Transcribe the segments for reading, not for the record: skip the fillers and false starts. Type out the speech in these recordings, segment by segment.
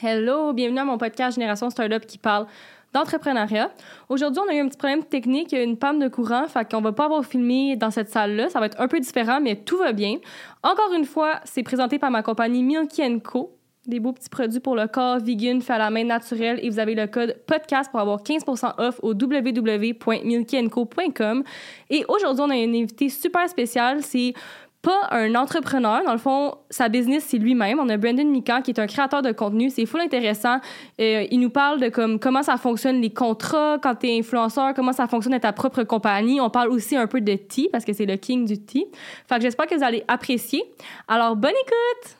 Hello, bienvenue à mon podcast Génération Startup qui parle d'entrepreneuriat. Aujourd'hui, on a eu un petit problème technique, une panne de courant, fait qu'on va pas avoir filmé dans cette salle-là. Ça va être un peu différent, mais tout va bien. Encore une fois, c'est présenté par ma compagnie Milky & Co. Des beaux petits produits pour le corps, vegan, fait à la main, naturel. Et vous avez le code podcast pour avoir 15% off au www.milkyandco.com. Et aujourd'hui, on a une invitée super spéciale. C'est pas un entrepreneur. Dans le fond, sa business, c'est lui-même. On a Brandon Mikan, qui est un créateur de contenu. C'est full intéressant. Il nous parle de comment ça fonctionne les contrats quand t'es influenceur, comment ça fonctionne avec ta propre compagnie. On parle aussi un peu de tea, parce que c'est le king du tea. Fait que j'espère que vous allez apprécier. Alors, bonne écoute!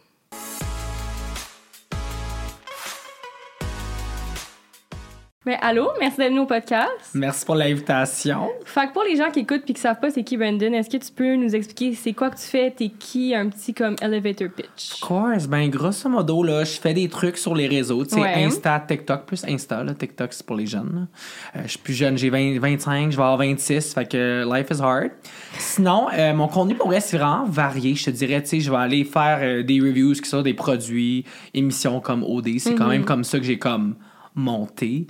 Ben, allô, merci d'être venu au podcast. Merci pour l'invitation. Fait que pour les gens qui écoutent et qui savent pas c'est qui Brandon, est-ce que tu peux nous expliquer c'est quoi que tu fais, t'es qui, un petit comme elevator pitch? Of course, ben grosso modo, là, je fais des trucs sur les réseaux, tu sais, Ouais. Insta, TikTok, plus Insta, là, TikTok c'est pour les jeunes. Je suis plus jeune, j'ai 25, je vais avoir 26, fait que life is hard. Sinon, mon contenu pour vrai, c'est vraiment varié, je te dirais, tu sais, je vais aller faire des reviews qui sont des produits, émissions comme OD, c'est quand même comme ça que j'ai comme monter.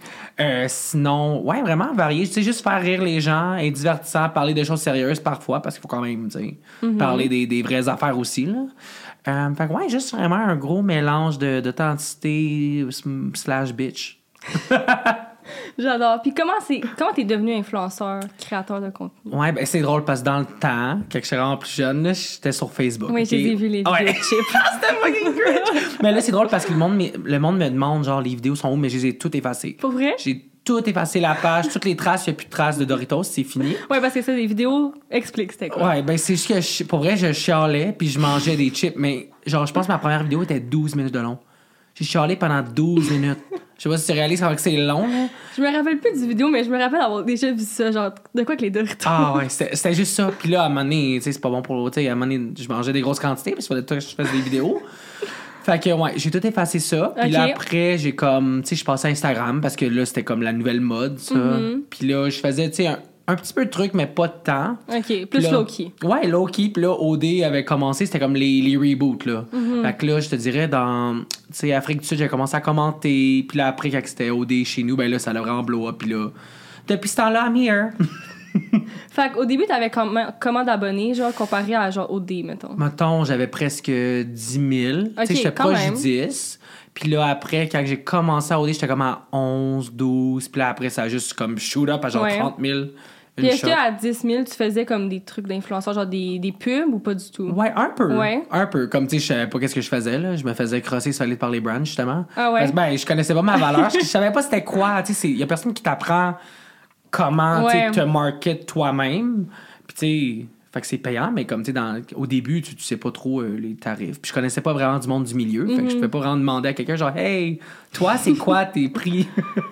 Sinon, ouais, vraiment varié. Tu sais, juste faire rire les gens, être divertissant, parler de choses sérieuses parfois, parce qu'il faut quand même, tu sais, parler des vraies affaires aussi, là. Fait que ouais, juste vraiment un gros mélange d'authenticité / bitch. J'adore. Puis comment t'es devenu influenceur, créateur de contenu? Ouais, ben c'est drôle parce que dans le temps, quand j'étais vraiment plus jeune, là, j'étais sur Facebook. Oui, okay? j'ai vu les vidéos de chips. C'était fucking cringe! Mais là, c'est drôle parce que le monde me demande, genre, les vidéos sont où, mais je les ai toutes effacées. Pour vrai? J'ai tout effacé la page, toutes les traces, il n'y a plus de traces de Doritos, c'est fini. Ouais, parce que ça, les vidéos expliquent c'était quoi. Ouais, ben c'est juste que, pour vrai, je chialais, puis je mangeais des chips, mais genre, je pense que ma première vidéo était 12 minutes de long. J'ai chialé pendant 12 minutes. Je sais pas si tu réalises comment c'est long, là. Je me rappelle plus du vidéo, mais je me rappelle avoir déjà vu ça, genre, de quoi que les Doritos. Ah ouais, c'était juste ça. Puis là, à un moment donné, tu sais, c'est pas bon pour... Tu sais, à un moment donné, je mangeais des grosses quantités, puis il fallait que je fasse des vidéos. Fait que, ouais, j'ai tout effacé ça. Puis là, après, j'ai comme... Tu sais, je passais à Instagram, parce que là, c'était comme la nouvelle mode, ça. Puis là, je faisais, tu sais, un petit peu de trucs, mais pas de temps. OK, plus là, low-key. Ouais, low-key. Puis là, OD avait commencé, c'était comme les reboots, là. Fait que là, je te dirais, dans... Tu sais, Afrique du Sud, j'ai commencé à commenter. Puis là, après, quand c'était OD chez nous, ben là, ça l'a vraiment blow up. Puis là, depuis ce temps-là, I'm here. Fait qu'au début, t'avais comment d'abonnés, genre, comparé à, genre, OD, mettons? Mettons, j'avais presque 10 000. OK, tu sais, j'étais quand proche même. du 10. Puis là, après, quand j'ai commencé à OD, j'étais comme à 11, 12. Puis là, après, ça a juste comme shoot up à genre 30 000. Puis est-ce qu'à 10 000, tu faisais comme des trucs d'influenceur, genre des pubs ou pas du tout? Ouais, un peu. Ouais. Un peu. Comme, tu sais, je savais pas qu'est-ce que je faisais, là. Je me faisais crosser solide par les brands, justement. Ah ouais? Parce que, ben, je connaissais pas ma valeur. Je savais pas c'était quoi. Tu sais, il y a personne qui t'apprend comment, tu sais, te market toi-même. Puis, tu sais, fait que c'est payant, mais comme, tu sais, au début, tu sais pas trop les tarifs. Puis je connaissais pas vraiment du monde du milieu. Fait que je pouvais pas vraiment demander à quelqu'un, genre, hey, toi, c'est quoi tes prix?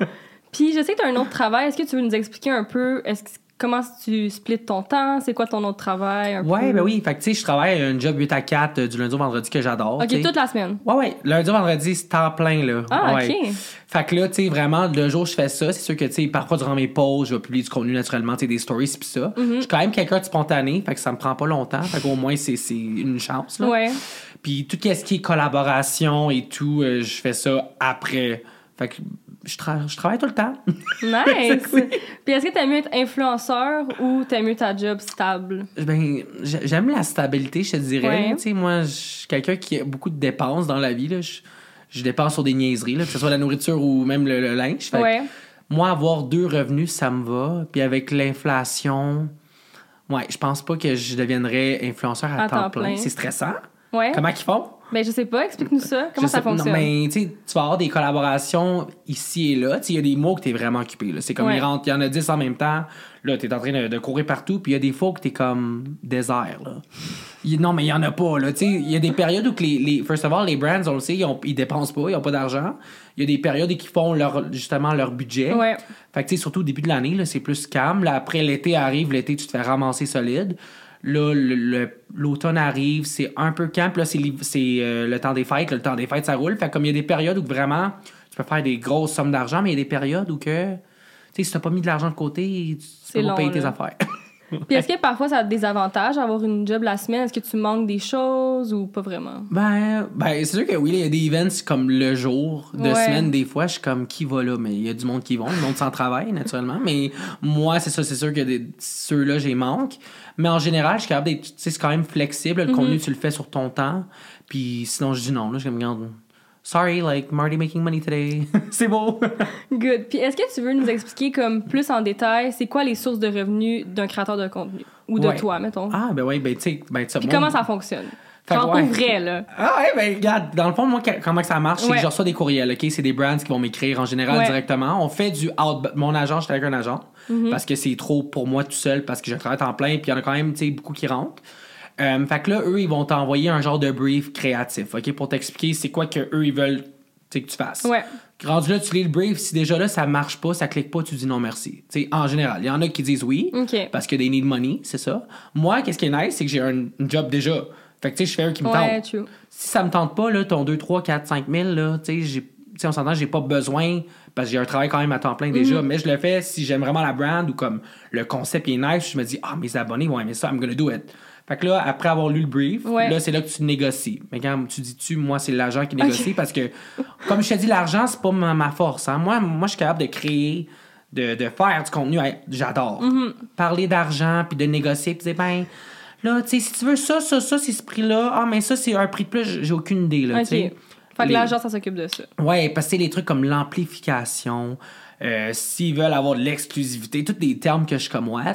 Puis je sais que tu as un autre travail. Est-ce que tu veux nous expliquer un peu comment tu splits ton temps? C'est quoi ton autre travail? Ouais, ben oui. Fait que, tu sais, je travaille un job 8 à 4 du lundi au vendredi que j'adore. OK, t'sais. toute la semaine? Ouais. Lundi au vendredi, c'est temps plein, là. Ah, ouais. OK. Fait que là, tu sais, vraiment, le jour où je fais ça, c'est sûr que, tu sais, parfois, durant mes pauses, je vais publier du contenu naturellement, tu sais, des stories pis ça. Je suis quand même quelqu'un de spontané, fait que ça me prend pas longtemps. Fait qu'au moins, c'est une chance, là. Ouais. Puis tout ce qui est collaboration et tout, je fais ça après. Fait que je travaille tout le temps. Nice! Oui. Puis est-ce que t'aimes mieux être influenceur ou t'aimes mieux ta job stable? Ben, j'aime la stabilité, je te dirais. Ouais. Tu sais, moi, je suis quelqu'un qui a beaucoup de dépenses dans la vie, là. Je dépense sur des niaiseries, là, que ce soit la nourriture ou même le linge. Fait que moi, avoir 2 revenus, ça me va. Puis avec l'inflation, ouais, je pense pas que je deviendrais influenceur à temps plein. C'est stressant. Ouais. Comment ils font? Ben, je sais pas. Explique-nous ça. Comment ça fonctionne? Non, mais tu sais, tu vas avoir des collaborations ici et là. Tu sais, il y a des mois que t'es vraiment occupé, là. C'est comme il y en a 10 en même temps. Là, t'es en train de courir partout. Puis il y a des fois que t'es comme désert, là. Non, mais il y en a pas, là. Tu sais, il y a des périodes où first of all, les brands, on le sait, ils dépensent pas, ils ont pas d'argent. Il y a des périodes où ils font justement leur budget. Ouais. Fait que tu sais, surtout au début de l'année, là, c'est plus calme. Là, après, l'été arrive, tu te fais ramasser solide. Là, l'automne arrive, c'est un peu calme. Puis là, c'est le temps des fêtes. Le temps des fêtes, ça roule. Fait comme il y a des périodes où vraiment, tu peux faire des grosses sommes d'argent, mais il y a des périodes où que, tu sais, si t'as pas mis de l'argent de côté, tu peux pas payer tes affaires. Puis est-ce que parfois ça a des avantages d'avoir une job la semaine? Est-ce que tu manques des choses ou pas vraiment? Ben, c'est sûr que oui, il y a des events comme le jour de semaine, des fois, je suis comme qui va là, mais il y a du monde qui va, le monde sans travail, naturellement. Mais moi, c'est ça, c'est sûr que ceux-là, j'ai manque. Mais en général, je suis capable d'être, tu sais, c'est quand même flexible. Le contenu, tu le fais sur ton temps. Puis sinon, je dis non, là, je me regarde. Sorry, like, I'm already making money today. C'est beau. Good. Puis est-ce que tu veux nous expliquer comme plus en détail, c'est quoi les sources de revenus d'un créateur de contenu? Ou de toi, mettons. Ah, ben oui, ben tu sais. Puis comment ça fonctionne? Genre pour vrai, là. Ah ouais, ben regarde, dans le fond, moi, comment ça marche, c'est que je reçois des courriels, OK? C'est des brands qui vont m'écrire en général directement. On fait du mon agent, j'étais avec un agent, parce que c'est trop pour moi tout seul, parce que je travaille en plein, puis il y en a quand même, tu sais, beaucoup qui rentrent. Fait que là, eux, ils vont t'envoyer un genre de brief créatif, OK? Pour t'expliquer c'est quoi que eux ils veulent que tu fasses. Ouais. Rendu là, tu lis le brief. Si déjà là, ça marche pas, ça clique pas, tu dis non merci. T'sais, en général, il y en a qui disent oui, parce que they need money, c'est ça. Moi, qu'est-ce qui est nice, c'est que j'ai un job déjà. Fait que tu sais, je fais un qui me tente. True. Si ça me tente pas, là, ton 2, 3, 4, 5 000, là, tu sais, on s'entend, j'ai pas besoin, parce que j'ai un travail quand même à temps plein déjà, mais je le fais si j'aime vraiment la brand ou comme le concept est nice, je me dis, mes abonnés vont aimer ça, I'm gonna do it. Fait que là, après avoir lu le brief, là, c'est là que tu négocies. Mais quand tu dis moi, c'est l'agent qui négocie parce que, comme je te dis, l'argent, c'est pas ma force. Hein. Moi, je suis capable de créer, de faire du contenu. J'adore. Parler d'argent, puis de négocier, puis dire, ben, là, tu sais, si tu veux ça, c'est ce prix-là. Mais ça, c'est un prix de plus. J'ai aucune idée, là, tu sais. Fait que l'agent, ça s'occupe de ça. Ouais, parce que c'est les trucs comme l'amplification, s'ils veulent avoir de l'exclusivité, tous des termes que je suis comme, what?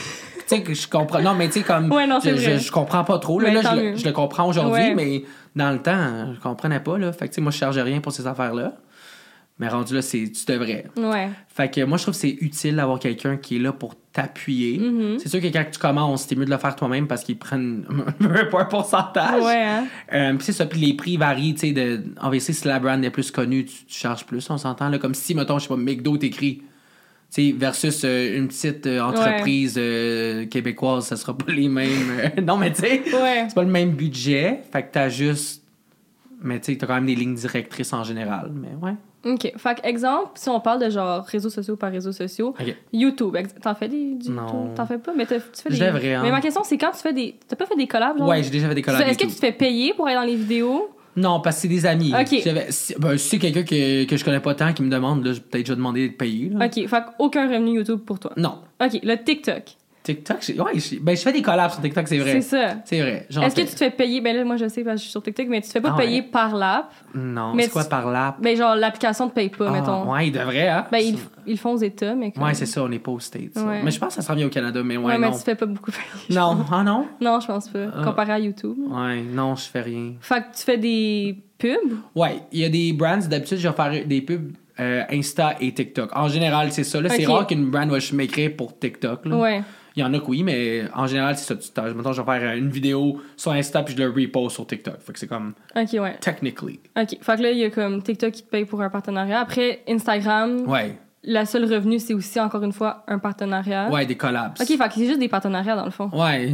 Tu sais, que je comprends. Non, mais tu sais, comme. Je comprends pas trop. Là, je le comprends aujourd'hui, mais dans le temps, je comprenais pas. Là. Fait que, tu sais, moi, je charge rien pour ces affaires-là. Mais rendu là, tu devrais. Ouais. Fait que moi, je trouve que c'est utile d'avoir quelqu'un qui est là pour t'appuyer. C'est sûr que quand tu commences, c'est mieux de le faire toi-même parce qu'ils prennent un pourcentage. Ouais, hein. Puis c'est ça. Puis les prix varient, tu sais. En VC, si la brand est plus connue, tu charges plus, on s'entend. Là, comme si, mettons, je sais pas, McDo t'écrit. T'sais, versus une petite entreprise québécoise, ça sera pas les mêmes. Non, mais tu sais, c'est pas le même budget. Fait que t'as juste. Mais tu sais, t'as quand même des lignes directrices en général. Mais ouais. OK. Fait que, exemple, si on parle de genre réseaux sociaux par réseaux sociaux, YouTube, t'en fais du non. T'en fais pas, mais tu fais des. Je devrais, hein. Mais ma question, c'est quand tu fais des. T'as pas fait des collabs, genre? Ouais, j'ai déjà fait des collabs. Est-ce que tu te fais payer pour aller dans les vidéos? Non, parce que c'est des amis. OK. Si c'est quelqu'un que je connais pas tant qui me demande, là, j'ai peut-être déjà demandé de payer. Là. OK. Fait qu'aucun revenu YouTube pour toi. Non. OK. Le TikTok. TikTok, je fais des collabs sur TikTok, c'est vrai. C'est ça. C'est vrai. Est-ce que tu te fais payer? Ben là, moi, je sais, parce que je suis sur TikTok, mais tu te fais pas payer par l'app. Non. Mais c'est quoi par l'app? Ben genre, l'application te paye pas, mettons. Ouais, ils devraient, hein. Ben, ils le font aux États, mais. Ouais, c'est ça, on est pas aux States. Ouais. Mais je pense que ça sera bien au Canada, mais ouais, mais non. tu fais pas beaucoup payer. Non. Ah non? Non, je pense pas. Comparé à YouTube. Ouais, non, je fais rien. Fait que tu fais des pubs? Ouais, il y a des brands, d'habitude, je vais faire des pubs Insta et TikTok. En général, c'est ça. Là, c'est rare qu'une brand va m'écrire pour TikTok. Là. Ouais. Il y en a que oui, mais en général, c'est ça. Mettons, je vais faire une vidéo sur Insta puis je le repost sur TikTok. Fait que c'est comme. OK, ouais. Technically. OK. Fait que là, il y a comme TikTok qui te paye pour un partenariat. Après, Instagram. Ouais. La seule revenu, c'est aussi, encore une fois, un partenariat. Ouais, des collabs. OK, fait que c'est juste des partenariats, dans le fond. Ouais.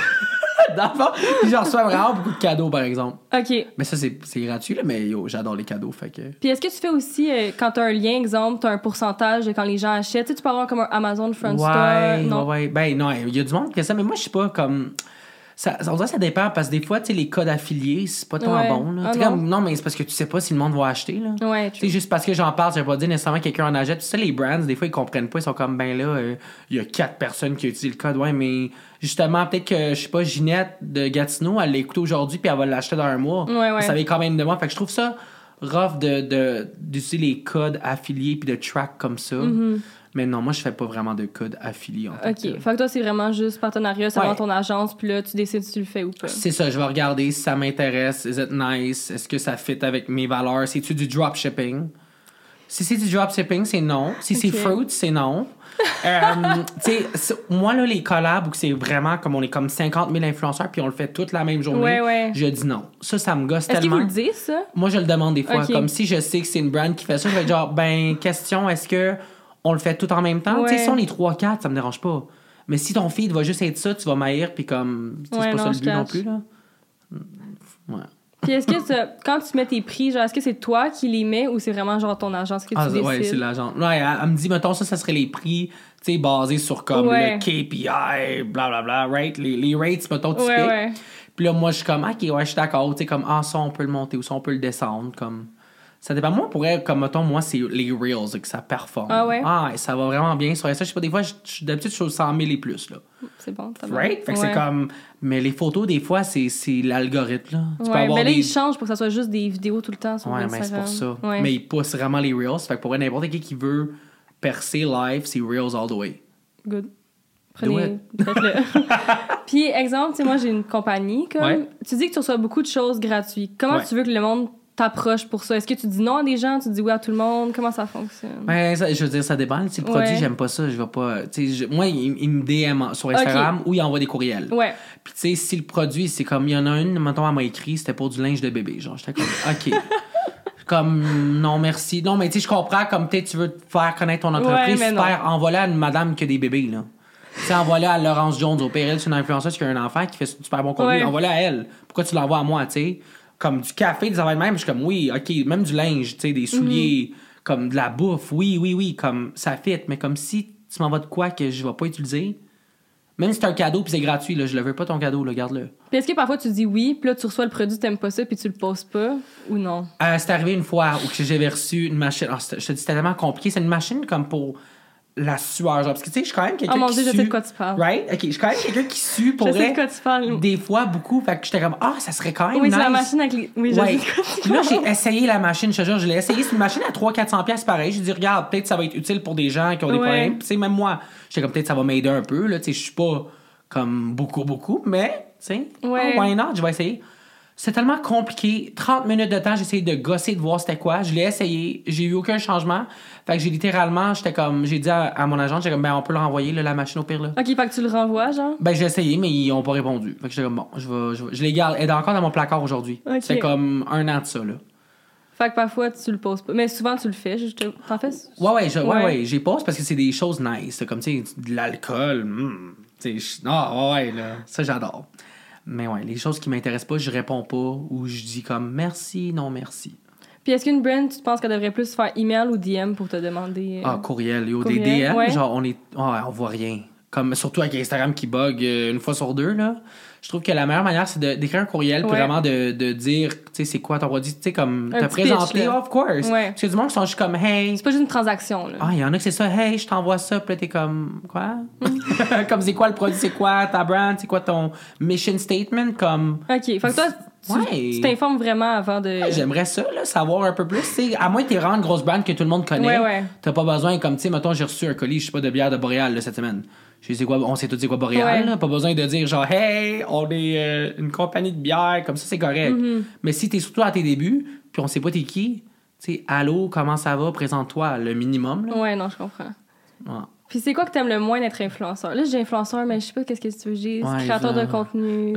Dans le fond, puis j'en reçois vraiment beaucoup de cadeaux, par exemple. OK. Mais ça, c'est gratuit, là, mais j'adore les cadeaux, fait que... Puis est-ce que tu fais aussi, quand t'as un lien, exemple, t'as un pourcentage de quand les gens achètent, tu sais, tu peux avoir comme un Amazon Front Store? Non. Ouais. Ben non, il y a du monde qui fait ça, mais moi, je sais pas, comme... On dirait que ça dépend, parce que des fois, tu sais, les codes affiliés, c'est pas tant bon, là. Non, mais c'est parce que tu sais pas si le monde va acheter, là. Ouais, tu sais, juste parce que j'en parle, ça veut pas dire nécessairement que quelqu'un en achète. Puis ça, les brands, des fois, ils comprennent pas, ils sont comme, ben là, il y a 4 personnes qui utilisent le code, ouais, mais justement, peut-être que, je sais pas, Ginette de Gatineau, elle l'écoute aujourd'hui, puis elle va l'acheter dans un mois. Ouais. Ça vient quand même de moi. Fait que je trouve ça rough d'utiliser les codes affiliés puis de track comme ça. Mais non, moi, je fais pas vraiment de code affilié. OK. Fait que toi, c'est vraiment juste partenariat, c'est vraiment ton agence, puis là, tu décides si tu le fais ou pas. C'est ça, je vais regarder si ça m'intéresse. Is it nice? Est-ce que ça fit avec mes valeurs? C'est-tu du dropshipping? Si c'est du dropshipping, c'est non. Si c'est fruit, c'est non. Tu sais, moi, là, les collabs où c'est vraiment comme on est comme 50 000 influenceurs puis on le fait toute la même journée, je dis non. Ça me gosse tellement. Est-ce qu'ils vous le disent, ça? Moi, je le demande des fois. Comme si je sais que c'est une brand qui fait ça, je vais être genre, ben, question, est-ce que on le fait tout en même temps? Tu sais, si on est 3-4, ça me dérange pas. Mais si ton feed va juste être ça, tu vas m'haïr puis comme, c'est pas ça le but non plus, là. Ouais. Puis est-ce que quand tu mets tes prix, genre, est-ce que c'est toi qui les mets ou c'est vraiment genre ton agence que tu décides? Ouais, c'est l'agent. Ouais, elle me dit, mettons, ça serait les prix, tu sais, basés sur comme le KPI, blablabla, right? Les rates, mettons, typiques. Ouais. Puis là, moi, je suis comme, OK, ouais, je suis d'accord, tu sais, comme, ça, on peut le monter ou ça, on peut le descendre, comme... Ça dépend. Moi, comme, mettons, moi, c'est les Reels que ça performe. Ah ouais? Ça va vraiment bien sur ça. Je sais pas, des fois, d'habitude, je suis aux 100 000 et plus, là. C'est bon, ça va. Right? Fait que c'est comme... Mais les photos, des fois, c'est l'algorithme, là. Tu peux avoir mais là, ils changent pour que ça soit juste des vidéos tout le temps sur Instagram. Ouais, mais c'est pour ça. Ouais. Mais ils poussent vraiment les Reels. Fait que pour n'importe qui veut percer live, c'est Reels all the way. Good. Faites-le. Puis, exemple, tu sais, moi, j'ai une compagnie, comme... Tu dis que tu reçois beaucoup de choses gratuites. Comment tu veux que le monde t'approches pour ça? Est-ce que tu dis non à des gens? Tu dis oui à tout le monde? Comment ça fonctionne? Ben, je veux dire, ça dépend. Si le produit, j'aime pas ça, je vais pas... Moi, il me DM sur Instagram ou il envoie des courriels. Ouais. Puis, tu sais, si le produit, c'est comme... Il y en a une, mettons, elle m'a écrit, c'était pour du linge de bébé. Genre, j'étais comme, OK. Comme, non, merci. Non, mais tu sais, je comprends, comme peut-être tu veux te faire connaître ton entreprise. Super, envoie-la à une madame qui a des bébés, là. Tu sais, envoie-la à Laurence Jones. Au pire, elle, c'est une influenceuse qui a un enfant qui fait super bon contenu. Envoie-la à elle. Pourquoi tu l'envoies à moi, tu sais? Comme du café, des affaires de même, je suis comme, oui, OK, même du linge, tu sais, des souliers, comme de la bouffe, oui, comme ça fit. Mais comme si tu m'envoies de quoi que je vais pas utiliser, même si c'est un cadeau puis c'est gratuit, là, je le veux pas ton cadeau, là, garde-le. Puis est-ce que parfois tu dis oui, puis là tu reçois le produit, t'aimes pas ça, puis tu le poses pas, ou non? C'est arrivé une fois où j'avais reçu une machine, je te dis, c'était tellement compliqué, c'est une machine comme pour... la sueur, genre, parce que tu sais, je suis quand même quelqu'un qui sue. Oh mon Dieu, je sais de quoi tu parles. Right? OK, je suis quand même quelqu'un qui sue pour je sais de quoi tu parles. Des fois, beaucoup. Fait que j'étais comme, ça serait quand même nice. Oui, c'est la machine avec les... Oui, je sais de quoi tu parles. Là, j'ai essayé la machine, je te jure, je l'ai essayé. C'est une machine à 300-400$ pareil. J'ai dit, regarde, peut-être ça va être utile pour des gens qui ont des problèmes. Puis, tu sais, même moi, j'étais comme, peut-être ça va m'aider un peu, là. Tu sais, je suis pas comme beaucoup, mais, tu sais, why not? Je vais essayer. C'est tellement compliqué. 30 minutes de temps, j'ai essayé de gosser, de voir c'était quoi. Je l'ai essayé. J'ai eu aucun changement. Fait que j'ai littéralement, j'ai dit à mon agent, j'étais comme, on peut le renvoyer, là, la machine au pire, là. OK, fait que tu le renvoies, genre? J'ai essayé, mais ils ont pas répondu. Fait que j'étais comme, bon, je les garde. Elle est encore dans mon placard aujourd'hui. Okay. C'est comme 1 an de ça, là. Fait que parfois, tu le poses pas. Mais souvent, tu le fais. T'en fais? Ouais, j'y pose parce que c'est des choses nice. Comme, tu sais, de l'alcool. Tu sais, là. Ça, j'adore. Mais ouais, les choses qui m'intéressent pas, je réponds pas ou je dis comme merci, non merci. Puis est-ce qu'une brand, tu penses qu'elle devrait plus faire email ou DM pour te demander... courriel. Des DM, genre, on voit rien. Comme, surtout avec Instagram qui bug une fois sur 2, là. Je trouve que la meilleure manière, c'est d'écrire un courriel puis vraiment de dire, tu sais, c'est quoi ton produit, tu sais, comme, te présenter, of course. Ouais. Parce que du monde qui sont juste comme, hey... C'est pas juste une transaction, là. Il y en a que c'est ça, hey, je t'envoie ça, puis là, t'es comme, quoi? Comme, c'est quoi le produit, c'est quoi ta brand, c'est quoi ton mission statement, comme... OK, fait que toi, tu t'informes vraiment avant de... Ouais, j'aimerais ça, là, savoir un peu plus, tu sais, à moins que t'aies vraiment une grosse brand que tout le monde connaît, t'as pas besoin, comme, tu sais, mettons, j'ai reçu un colis, je sais pas, de bière de Boréal, là, cette semaine. On sait tous c'est quoi Boréal, là. Pas besoin de dire genre hey, on est une compagnie de bière, comme ça c'est correct. Mais si t'es surtout à tes débuts, puis on sait pas t'es qui, tu sais, allô, comment ça va, présente-toi, le minimum. Là. Ouais, non, je comprends. Ouais. Puis c'est quoi que t'aimes le moins d'être influenceur? Là, j'ai influenceur, mais je sais pas qu'est-ce que tu veux. J'ai créateur de je contenu.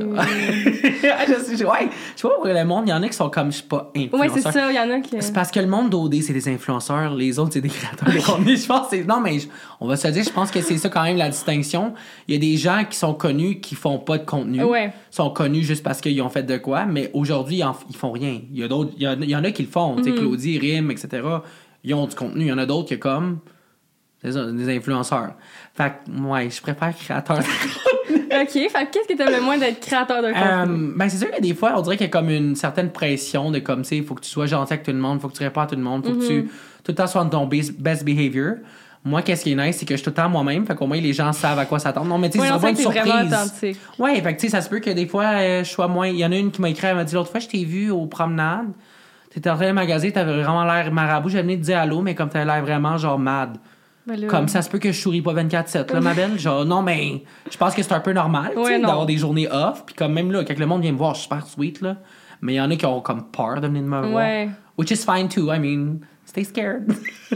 Je sais pas, pour le monde, il y en a qui sont comme, je sais pas, influenceurs. Ouais, c'est ça, il y en a qui... C'est parce que le monde d'OD, c'est des influenceurs, les autres, c'est des créateurs de contenu. Je pense que non, mais on va se dire, je pense que c'est ça quand même la distinction. Il y a des gens qui sont connus qui font pas de contenu. Ouais. Sont connus juste parce qu'ils ont fait de quoi, mais aujourd'hui, ils font rien. Il y en a qui le font, tu sais, Claudie, Rim, etc. Ils ont du contenu. Il y en a d'autres qui comme... C'est ça, des influenceurs. Fait que, ouais, je préfère créateur de contenu. OK, fait que qu'est-ce que t'aimes le moins d'être créateur de contenu? C'est sûr que des fois, on dirait qu'il y a comme une certaine pression de comme, tu sais, il faut que tu sois gentil avec tout le monde, il faut que tu réponds à tout le monde, il faut que tu, tout le temps, sois dans ton best behavior. Moi, qu'est-ce qui est nice, c'est que je suis tout le temps moi-même, fait qu'au moins, les gens savent à quoi s'attendre. Non, mais tu sais, c'est pas une surprise. Ouais, fait que, tu sais, ça se peut que des fois, je sois moins... Il y en a une qui m'a écrit, elle m'a dit, l'autre fois, je t'ai vu aux promenades, t'étais en train de magasiner, t'avais vraiment l'air marabout, j'avais venu te dire allô, mais comme t'avais l'air vraiment, genre, mad. Comme ça se peut que je souris pas 24/7, là, ma belle. Genre, non, mais je pense que c'est un peu normal, tu sais, d'avoir des journées off. Puis comme même là, quand le monde vient me voir, je suis super sweet, là. Mais il y en a qui ont comme peur de venir me voir. Which is fine too. I mean, stay scared.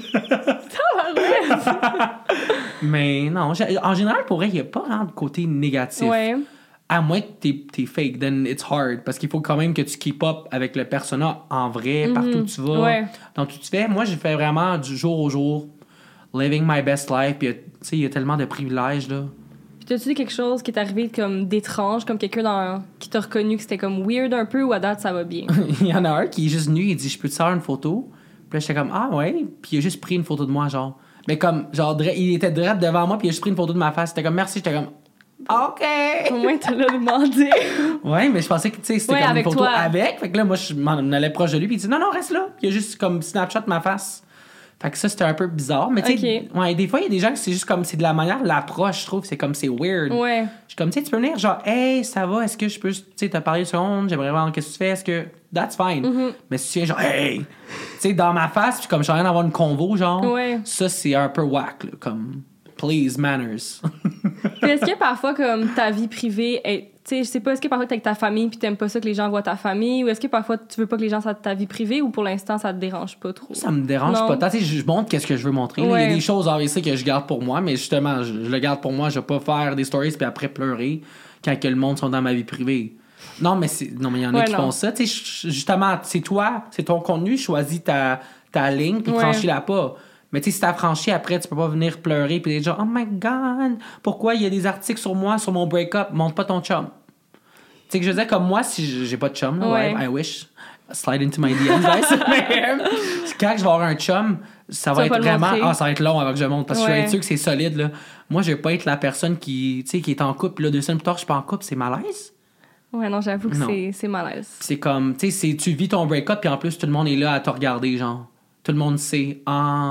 Mais non, en général, pour elle, il n'y a pas vraiment de côté négatif. À moins que t'es fake, then it's hard. Parce qu'il faut quand même que tu keep up avec le persona en vrai, partout où tu vas. Donc, tout tu fais. Moi, j'ai fait vraiment du jour au jour. Living my best life, puis tu sais, il y a tellement de privilèges, là. Puis t'as-tu dit quelque chose qui est arrivé comme d'étrange, comme quelqu'un qui t'a reconnu que c'était comme weird un peu ou à date ça va bien? Il y en a un qui est juste venu, il dit je peux te faire une photo? Puis là j'étais comme ah ouais, puis il a juste pris une photo de moi genre. Mais comme genre il était direct devant moi puis il a juste pris une photo de ma face. C'était comme merci, j'étais comme OK. Au moins tu l'as demandé. Ouais, mais je pensais que tu sais c'était comme une photo toi. avec. Fait que là moi je m'en allais proche de lui puis il dit non reste là. Il a juste comme Snapchat ma face. Fait que ça, c'était un peu bizarre. Mais tu sais, ouais, des fois, il y a des gens que c'est juste comme, c'est de la manière, l'approche, je trouve, c'est comme, c'est weird. Ouais. Je suis comme, tu sais, tu peux venir, genre, hey, ça va, est-ce que je peux, tu sais, te parler une seconde, j'aimerais voir qu'est-ce que tu fais, est-ce que. That's fine. Mm-hmm. Mais si tu viens, genre, hey, tu sais, dans ma face, puis comme, je suis en train d'avoir une convo, genre, ça, c'est un peu whack, là, comme, please, manners. Puis est-ce que parfois, comme, ta vie privée est. Tu sais, je sais pas, est-ce que parfois t'es avec ta famille puis t'aimes pas ça que les gens voient ta famille ou est-ce que parfois tu veux pas que les gens sachent ta vie privée ou pour l'instant ça te dérange pas trop? Ça me dérange pas tant. Tu sais, je montre qu'est-ce que je veux montrer. Il y a des choses obviously que je garde pour moi, mais justement, je le garde pour moi. Je vais pas faire des stories puis après pleurer quand que le monde sont dans ma vie privée. Non, mais il y en a qui font ça. Tu sais, justement, c'est toi, c'est ton contenu, choisis ta ligne puis franchis-la pas. Mais tu sais, si t'as franchi après, tu peux pas venir pleurer puis dire genre, oh my god, pourquoi il y a des articles sur moi, sur mon break-up, montre pas ton chum. Tu sais, que je disais, comme moi, si j'ai pas de chum, I wish, slide into my DMs, guys. Mais quand je vais avoir un chum, ça va être vraiment, ça va être long avant que je monte parce que je vais être sûr que c'est solide, là. Moi, je vais pas être la personne qui est en couple, puis là, 2 semaines plus tard, je suis pas en couple, c'est malaise. Ouais, non, j'avoue que c'est malaise. C'est comme, tu sais, tu vis ton break-up, puis en plus, tout le monde est là à te regarder, genre. Tout le monde sait,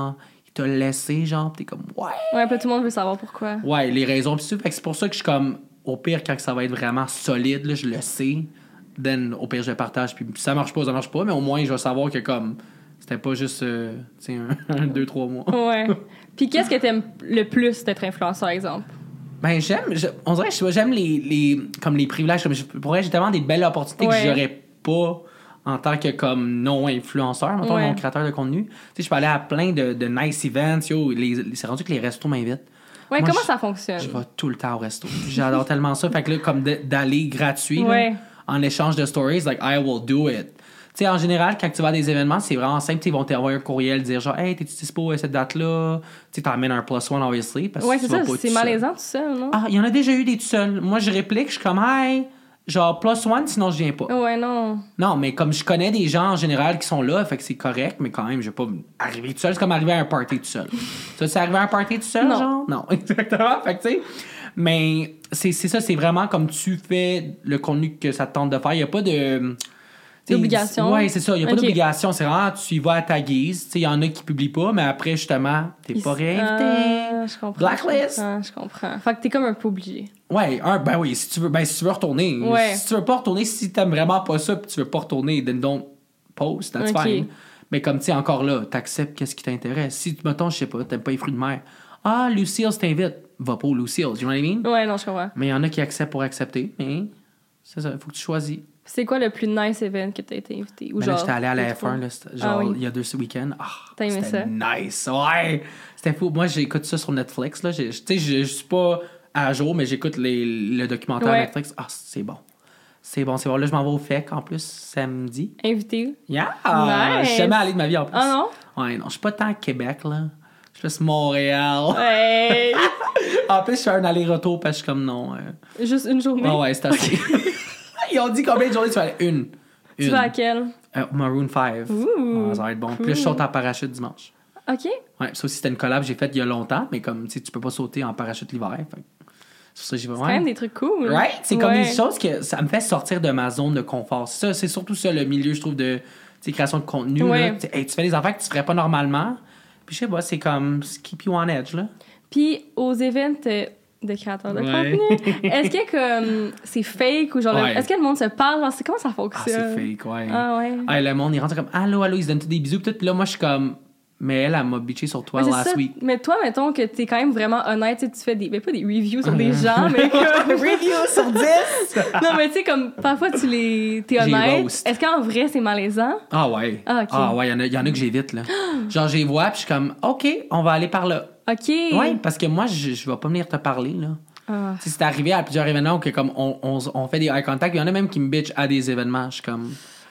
il t'a laissé, genre, pis t'es comme, ouais. Ouais, puis tout le monde veut savoir pourquoi. Ouais, les raisons, pis c'est pour ça que je suis comme, au pire, quand ça va être vraiment solide, là, je le sais, then, au pire, je le partage, puis ça marche pas, mais au moins, je vais savoir que, comme, c'était pas juste, tu sais, 2-3 mois. Ouais. Puis qu'est-ce que t'aimes le plus d'être influenceur, exemple? Ben, on dirait que j'aime comme les privilèges, comme j'ai tellement des belles opportunités que j'aurais pas en tant que comme non-influenceur, mettons, non-créateur de contenu. Tu sais, je peux aller à plein de nice events. Yo, c'est rendu que les restos m'invitent. Ouais, moi, comment ça fonctionne? Je vais tout le temps au resto. J'adore tellement ça. Fait que là, comme d'aller gratuit, là, en échange de stories, like, I will do it. Tu sais, en général, quand tu vas à des événements, c'est vraiment simple. Ils vont t'envoyer un courriel, dire genre, hey, t'es-tu dispo à cette date-là? Tu sais, t'emmènes un +1, obviously. Parce que c'est ça, c'est malaisant tout seul, non? Ah, il y en a déjà eu des tout seuls. Moi, je réplique, je suis comme, hey, genre +1, sinon je viens pas. Ouais, non. Non, mais comme je connais des gens en général qui sont là, fait que c'est correct, mais quand même, je vais pas arriver tout seul. C'est comme arriver à un party tout seul. Ça, c'est arrivé à un party tout seul, genre? Non, exactement. Fait que, tu sais, mais c'est ça, c'est vraiment comme tu fais le contenu que ça te tente de faire. Il y a pas de. D'obligation. Ouais, c'est ça. Il n'y a pas d'obligation. C'est vraiment, tu y vas à ta guise. Il y en a qui publient pas, mais après, justement, t'es pas réinvité. Je comprends. Blacklist. Je comprends. Fait que t'es comme un peu obligé. Ouais, ben oui, si tu veux retourner. Ouais. Si tu veux pas retourner, si t'aimes vraiment pas ça puis tu veux pas retourner, then don't post, that's fine. Mais comme, tu sais, encore là, t'acceptes qu'est-ce qui t'intéresse. Si, mettons, je sais pas, t'aimes pas les fruits de mer. Ah, Lucille's t'invite. Va pas au Lucille's, you know what I mean? Ouais, non, je comprends. Mais il y en a qui acceptent pour accepter. Mais c'est ça, il faut que tu choisis. C'est quoi le plus nice event que t'as été invité? Ou genre, là, j'étais allé à la F1, là, genre, il y a 2 week-ends. T'as aimé ça? C'était nice, ouais! C'était fou. Moi, j'écoute ça sur Netflix, là. Tu sais, je suis pas à jour, mais j'écoute le documentaire Netflix. C'est bon. C'est bon. Là, je m'en vais au FEC, en plus, samedi. Invité? Yeah! Nice. Je suis jamais allé de ma vie, en plus. Ah non? Ouais, non, je suis pas tant à Québec, là. Je suis juste Montréal. Ouais! En plus, je fais un aller-retour parce que je suis comme non. Juste une journée? Ouais, c'est assez. Ils ont dit combien de journées tu vas aller? Une. Tu vas à quelle? Maroon 5. Ça va être bon. Cool. Puis là, je saute en parachute dimanche. OK. Ouais, ça aussi, c'était une collab que j'ai faite il y a longtemps, mais comme, tu sais, tu peux pas sauter en parachute l'hiver. C'est ça, j'y vais. C'est quand même des trucs cool. Right? C'est comme des choses que ça me fait sortir de ma zone de confort. C'est surtout ça, le milieu, je trouve, de création de contenu. Là. Tu fais des affaires que tu ferais pas normalement. Puis je sais pas, c'est comme keep you on edge, là. Puis aux events de créateurs de contenu, est-ce que comme c'est fake ou genre est-ce que le monde se parle, genre comment ça fonctionne? C'est fake, ouais. Ah ouais. Le monde il rentre comme allô, ils se donnent tous des bisous, puis là moi je suis comme mais elle m'a bitché sur toi last week. Mais toi, mettons que t'es quand même vraiment honnête, tu fais des pas des reviews sur des gens, mais comme reviews sur 10. Non, mais tu sais comme parfois t'es honnête. Est-ce qu'en vrai c'est malaisant? Ah ouais. Ah, okay. Ah ouais, il y en a que j'évite là. Genre j'y vois puis je suis comme OK, on va aller par là. OK. Ouais, parce que moi je vais pas venir te parler là. Si c'est arrivé à plusieurs événements que comme on fait des eye contact, il y en a même qui me bitch à des événements, je suis comme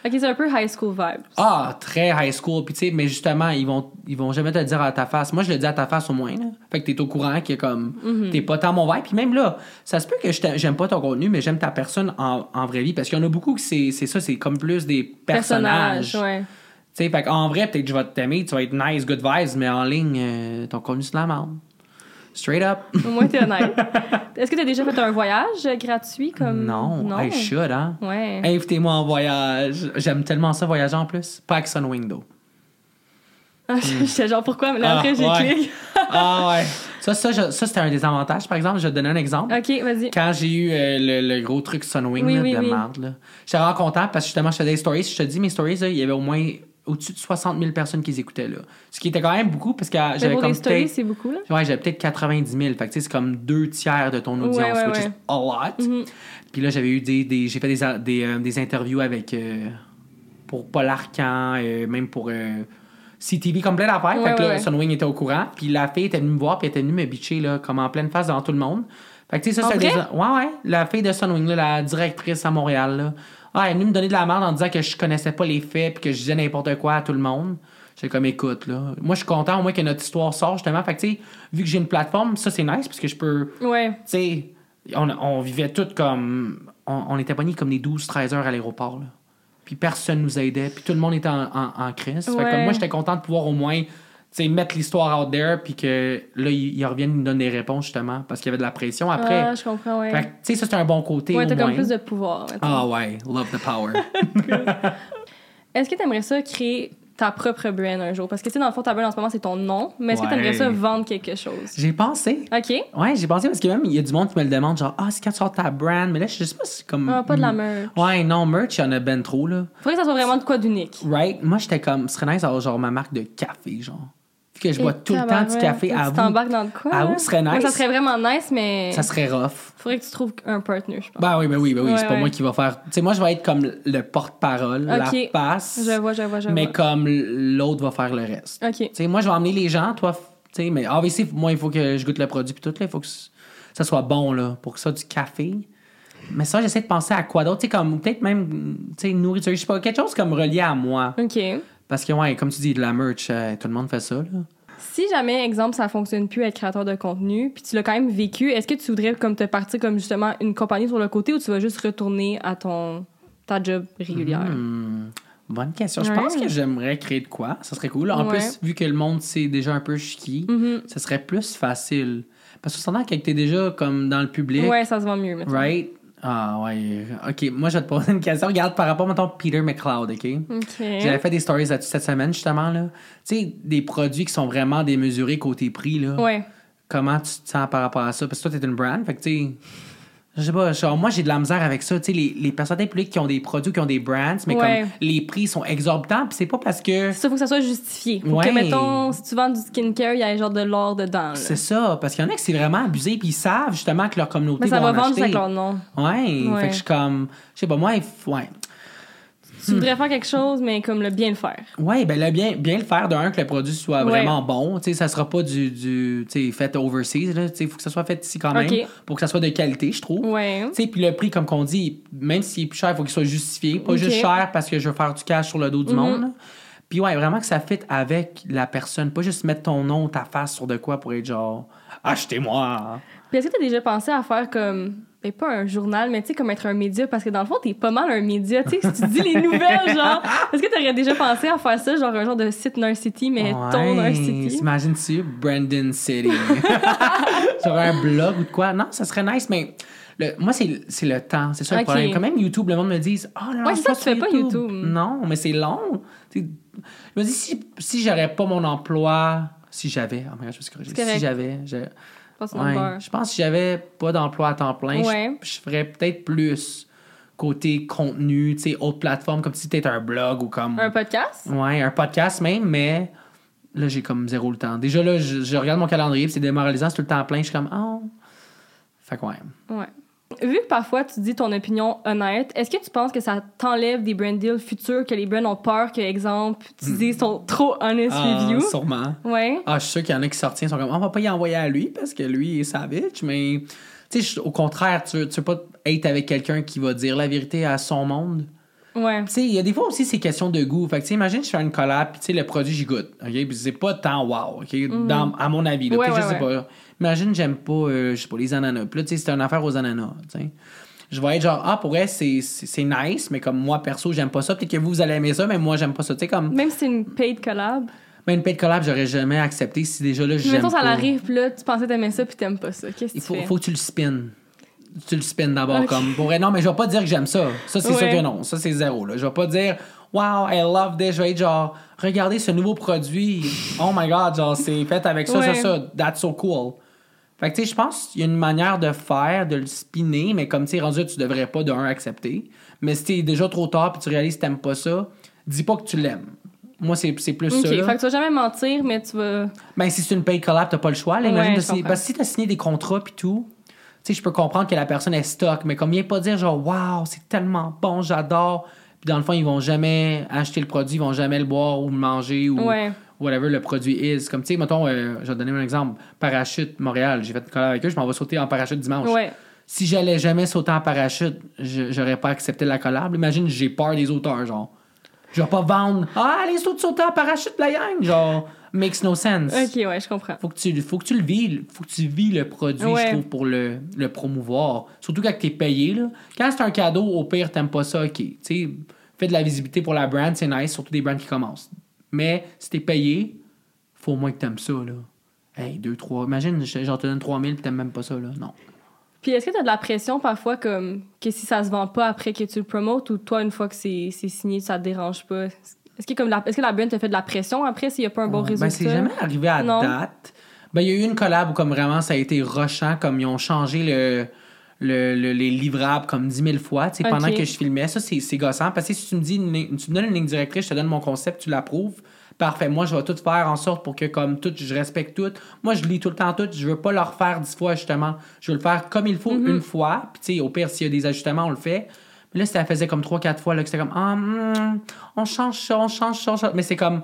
OK, c'est un peu high school vibes. Ah, très high school. Puis, tu sais, mais justement, ils vont jamais te le dire à ta face. Moi, je le dis à ta face au moins. Là. Fait que t'es au courant que, comme, t'es pas tant mon vibe. Puis même là, ça se peut que j'aime pas ton contenu, mais j'aime ta personne en vraie vie. Parce qu'il y en a beaucoup que c'est ça, c'est comme plus des personnages. Ouais. Tu sais, fait qu'en vrai, peut-être que je vais t'aimer, tu vas être nice, good vibes, mais en ligne, ton contenu, c'est de la merde. Straight up. Au moins, t'es honnête. Est-ce que t'as déjà fait un voyage gratuit comme... Non. I should, hein? Ouais. Invitez-moi en voyage. J'aime tellement ça, voyager en plus. Pas avec Sunwing, though. J'étais genre, pourquoi? Mais là, après, j'ai cliqué. Ouais. Ça, c'était un désavantage. Par exemple, je vais te donner un exemple. OK, vas-y. Quand j'ai eu le gros truc Sunwing de merde, là, j'étais vraiment content parce que justement, je faisais des stories. Je te dis, mes stories, là, il y avait au moins au-dessus de 60 000 personnes qui les écoutaient. Là. Ce qui était quand même beaucoup parce que j'avais pour comme des stories, c'est beaucoup, là? Ouais, j'avais peut-être 90 000. Fait que, tu sais, c'est comme 2/3 de ton audience, which is a lot. Puis là, j'avais eu j'ai fait des interviews avec... pour Paul Arcand, même pour... CTV, comme plein d'affaires. Fait que là, Sunwing était au courant. Puis la fille était venue me voir, puis elle était venue me bitcher, là, comme en pleine face devant tout le monde. Fait que, tu sais, ça, c'est ouais. La fille de Sunwing, là, la directrice à Montréal, là. Ah, elle est venue me donner de la merde en disant que je connaissais pas les faits, puis que je disais n'importe quoi à tout le monde. J'étais comme, écoute, là. Moi, je suis content, au moins, que notre histoire sort, justement. Fait que, tu sais, vu que j'ai une plateforme, ça, c'est nice, parce que je peux. Ouais. Tu sais, on vivait toutes comme. On était pognés comme des 12-13 heures à l'aéroport, là. Puis personne nous aidait, puis tout le monde était en crise. Fait que moi, j'étais content de pouvoir au moins mettre l'histoire out there, puis que là, ils reviennent nous donner des réponses, justement, parce qu'il y avait de la pression après. Ah, je comprends, ouais. Fait que, tu sais, ça, c'est un bon côté. Ouais, au t'as moins. comme plus de pouvoir. Ah, ouais, love the power. Est-ce que t'aimerais ça créer ta propre brand un jour? Parce que, tu sais, dans le fond, ta brand en ce moment, c'est ton nom, mais est-ce que t'aimerais ça vendre quelque chose? J'ai pensé. OK. Ouais, j'ai pensé parce que même, il y a du monde qui me le demande, genre, c'est quand tu sors ta brand, mais là, je sais pas si c'est comme. Ah, pas de la merch. Ouais, non, merch, il y en a ben trop, là. Faudrait que ça soit vraiment de quoi d'unique. Right? Moi, j'étais comme, ce serait nice d'avoir, genre, ma marque de café, genre. Que je bois tout le temps du café à vous. Tu t'embarques dans le quoi? À vous, ce serait nice. Ouais, ça serait vraiment nice, mais. Ça serait rough. Faudrait que tu trouves un partner, je pense. Ben oui. C'est pas moi qui va faire. Tu sais, moi, je vais être comme le porte-parole, la passe. Je vois. Mais comme l'autre va faire le reste. OK. Tu sais, moi, je vais emmener les gens, toi, tu sais, mais obviously, moi, il faut que je goûte le produit, puis tout, là. Il faut que ça soit bon, là, pour que ça, du café. Mais ça, j'essaie de penser à quoi d'autre, tu sais, comme peut-être même, tu sais, nourriture, je sais pas, quelque chose comme relié à moi. OK. Parce que, ouais, comme tu dis, de la merch, tout le monde fait ça, là. Si jamais, exemple, ça fonctionne plus être créateur de contenu, puis tu l'as quand même vécu, est-ce que tu voudrais comme te partir comme justement une compagnie sur le côté ou tu vas juste retourner à ta job régulière? Bonne question. Je pense que j'aimerais créer de quoi. Ça serait cool. En plus, vu que le monde c'est déjà un peu chiqui, ça serait plus facile. Parce que quand t'es déjà comme dans le public... Ouais, ça se vend mieux maintenant. Right? Ah, ouais. OK, moi, je vais te poser une question. Regarde, par rapport, mettons, Peter McLeod, OK? J'avais fait des stories là-dessus cette semaine, justement, là. Tu sais, des produits qui sont vraiment démesurés côté prix, là. Ouais. Comment tu te sens par rapport à ça? Parce que toi, t'es une brand, fait que, tu sais... Je sais pas, genre, moi, j'ai de la misère avec ça. Tu sais, les personnalités publiques qui ont des produits, qui ont des brands, mais comme les prix sont exorbitants, puis c'est pas parce que... Ça, faut que ça soit justifié. Faut que, mettons, si tu vends du skincare, il y a genre de l'or dedans. Là. C'est ça, parce qu'il y en a qui c'est vraiment abusé, puis ils savent justement que leur communauté mais ça va vendre acheter. avec leur nom. Ouais, fait que je suis comme... Je sais pas, moi, Tu voudrais faire quelque chose, mais comme le bien le faire. Oui, ben bien le faire, d'un, que le produit soit vraiment bon. Tu sais, ça sera pas du tu sais, fait overseas, là. Tu sais, il faut que ça soit fait ici quand même, pour que ça soit de qualité, je trouve. Ouais. Tu sais, puis le prix, comme qu'on dit, même s'il est plus cher, il faut qu'il soit justifié. Pas juste cher parce que je veux faire du cash sur le dos du monde. Puis ouais, vraiment que ça fit avec la personne. Pas juste mettre ton nom, ta face sur de quoi pour être genre, achetez-moi. Puis est-ce que t'as déjà pensé à faire comme... Ben, pas un journal, mais tu sais, comme être un média, parce que dans le fond, t'es pas mal un média, tu sais, si tu dis les nouvelles, genre, est-ce que t'aurais déjà pensé à faire ça, genre un genre de site Narcity, mais ton Narcity? Imagine-tu, Brandon City. Genre un blog ou de quoi? Non, ça serait nice, mais moi, c'est le temps, c'est ça le problème. Quand même, YouTube, le monde me dit, non, c'est ça, tu fais pas YouTube. Non, mais c'est long. T'sais, je me dis, si j'aurais pas mon emploi, si j'avais, je me suis corrigé, si j'avais, je pense que si j'avais pas d'emploi à temps plein, je ferais peut-être plus côté contenu, tu sais, autre plateforme, comme si c'était un blog ou comme... Un podcast? Ouais, un podcast même, mais là, j'ai comme zéro le temps. Déjà, là, je regarde mon calendrier, puis c'est démoralisant, c'est tout le temps plein, je suis comme, Fait que ouais. Vu que parfois tu dis ton opinion honnête, est-ce que tu penses que ça t'enlève des brand deals futurs, que les brands ont peur que, exemple, tu dises sont trop honest review? Sûrement. Ouais. Je suis sûr qu'il y en a qui sortent, sont comme, on va pas y envoyer à lui parce que lui est savage, mais tu sais, au contraire, tu veux pas être avec quelqu'un qui va dire la vérité à son monde. Ouais. Tu sais, il y a des fois aussi, c'est question de goût. Fait que, tu sais, imagine, je fais une collab, puis tu sais, le produit, j'y goûte. OK? Puis c'est pas tant wow, OK? À mon avis, là. Ouais, Peut-être, ouais, je sais pas. Imagine, j'aime pas, je sais pas, les ananas. Puis là, tu sais, c'est une affaire aux ananas, tu sais. Je vais être genre, pour elle, c'est nice, mais comme moi, perso, j'aime pas ça. Peut-être que vous allez aimer ça, mais moi, j'aime pas ça. Tu sais, comme. Même si c'est une paid collab. Ben, une paid collab, j'aurais jamais accepté si déjà là, j'aime Mettons, ça pas. l'arrive, puis là, tu pensais t'aimer ça, puis t'aimes pas ça. Qu'est-ce que tu fais? Faut que tu le spins. Tu le spins d'abord, Okay. comme. Pour non, mais je vais pas dire que j'aime ça. Ça, c'est sûr que non. Ça, c'est zéro, là. Je vais pas dire, wow, I love this. Je vais être genre, regardez ce nouveau produit. Oh my god, genre, c'est fait avec ça, ça. That's so cool. Fait que, tu sais, je pense qu'il y a une manière de faire, de le spinner, mais comme, tu sais, rendu là, tu devrais pas accepter. Mais si t'es déjà trop tard puis tu réalises que t'aimes pas ça, dis pas que tu l'aimes. Moi, c'est plus ça. OK, fait que tu vas jamais mentir, mais tu vas... Ben, si c'est une paid collab, t'as pas le choix. Là, imagine parce que si t'as signé des contrats puis tout, tu sais, je peux comprendre que la personne est stock, mais comme viens pas dire genre, wow, c'est tellement bon, j'adore. Puis dans le fond, ils vont jamais acheter le produit, ils vont jamais le boire ou le manger ou whatever le produit is. Comme, tu sais, mettons, je vais te donner un exemple. Parachute Montréal, j'ai fait une collab avec eux, je m'en vais sauter en parachute dimanche. Ouais. Si j'allais jamais sauter en parachute, j'aurais pas accepté la collab. Imagine, j'ai peur des auteurs, genre. Je vais pas vendre, allez, sauter en parachute, la gang, genre, makes no sense. OK, ouais, je comprends. Faut que tu le vis, faut que tu vis le produit, je trouve, pour le promouvoir. Surtout quand t'es payé, là. Quand c'est un cadeau, au pire, t'aimes pas ça, OK. Tu sais, fais de la visibilité pour la brand, c'est nice, surtout des brands qui commencent. Mais si t'es payé, faut au moins que t'aimes ça, là. Hey, 2, 3, imagine, genre, te donne 3000 pis t'aimes même pas ça, là. Non. Puis est-ce que t'as de la pression parfois, comme que si ça se vend pas après que tu le promotes, ou toi, une fois que c'est signé, ça te dérange pas? Est-ce que la brand te fait de la pression après s'il y a pas un bon résultat? Ben, c'est jamais arrivé à date. Ben, il y a eu une collab où, comme vraiment, ça a été rushant, comme ils ont changé les livrables comme 10 000 fois, tu sais, pendant que je filmais. Ça, c'est gossant, parce que si tu me donnes une ligne directrice, je te donne mon concept, tu l'approuves. Parfait, moi, je vais tout faire en sorte pour que, comme tout, je respecte tout. Moi, je lis tout le temps tout. Je veux pas le refaire 10 fois, justement. Je veux le faire comme il faut une fois. Puis, tu sais, au pire, s'il y a des ajustements, on le fait. Mais là, ça faisait comme 3-4 fois, là, que c'était comme, on change ça. Mais c'est comme,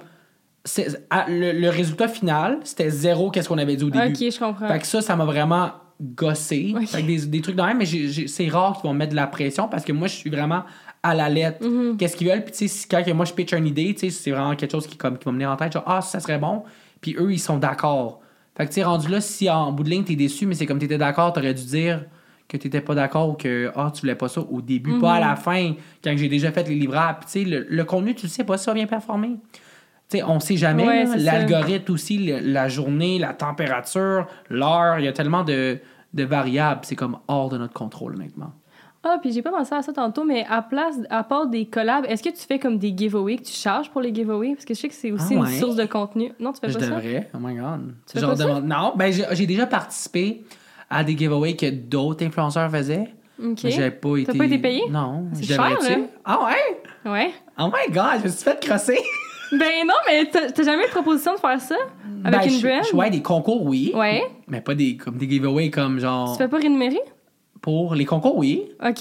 le résultat final, c'était 0 qu'est-ce qu'on avait dit au début. OK, je comprends. Fait que ça m'a vraiment gossé. Okay. Fait que des trucs de même, mais c'est rare qu'ils vont mettre de la pression parce que moi, je suis vraiment à la lettre. Qu'est-ce qu'ils veulent? Puis, tu sais, quand moi, je pitch une idée, tu sais, c'est vraiment quelque chose qui va me venir en tête. Genre, ça serait bon. Puis eux, ils sont d'accord. Fait que, tu sais, rendu là, si en bout de ligne, t'es déçu, mais c'est comme t'étais d'accord, t'aurais dû dire que t'étais pas d'accord ou que, tu voulais pas ça au début, pas à la fin, quand j'ai déjà fait les livrables. Puis, tu sais, le contenu, tu le sais pas si ça va bien performer. Tu sais, on sait jamais. L'algorithme aussi, la journée, la température, l'heure, il y a tellement de variables. C'est comme hors de notre contrôle, honnêtement. Ah, puis j'ai pas pensé à ça tantôt, mais à part des collabs, est-ce que tu fais comme des giveaways, que tu charges pour les giveaways? Parce que je sais que c'est aussi une source de contenu. Non, tu fais pas ça? Je devrais. Oh my God. Tu fais pas ça? Non, ben j'ai déjà participé à des giveaways que d'autres influenceurs faisaient. OK. Mais j'avais pas été... T'as pas été payé? Non. C'est cher, là. Ah ouais? Ouais. Oh my God, je me suis fait crosser. Ben non, mais t'as jamais eu de proposition de faire ça? Avec une brand? Ouais, des concours, oui. Ouais. Mais pas comme des giveaways comme genre... Tu fais pas rémunérer? Pour les concours, oui. OK.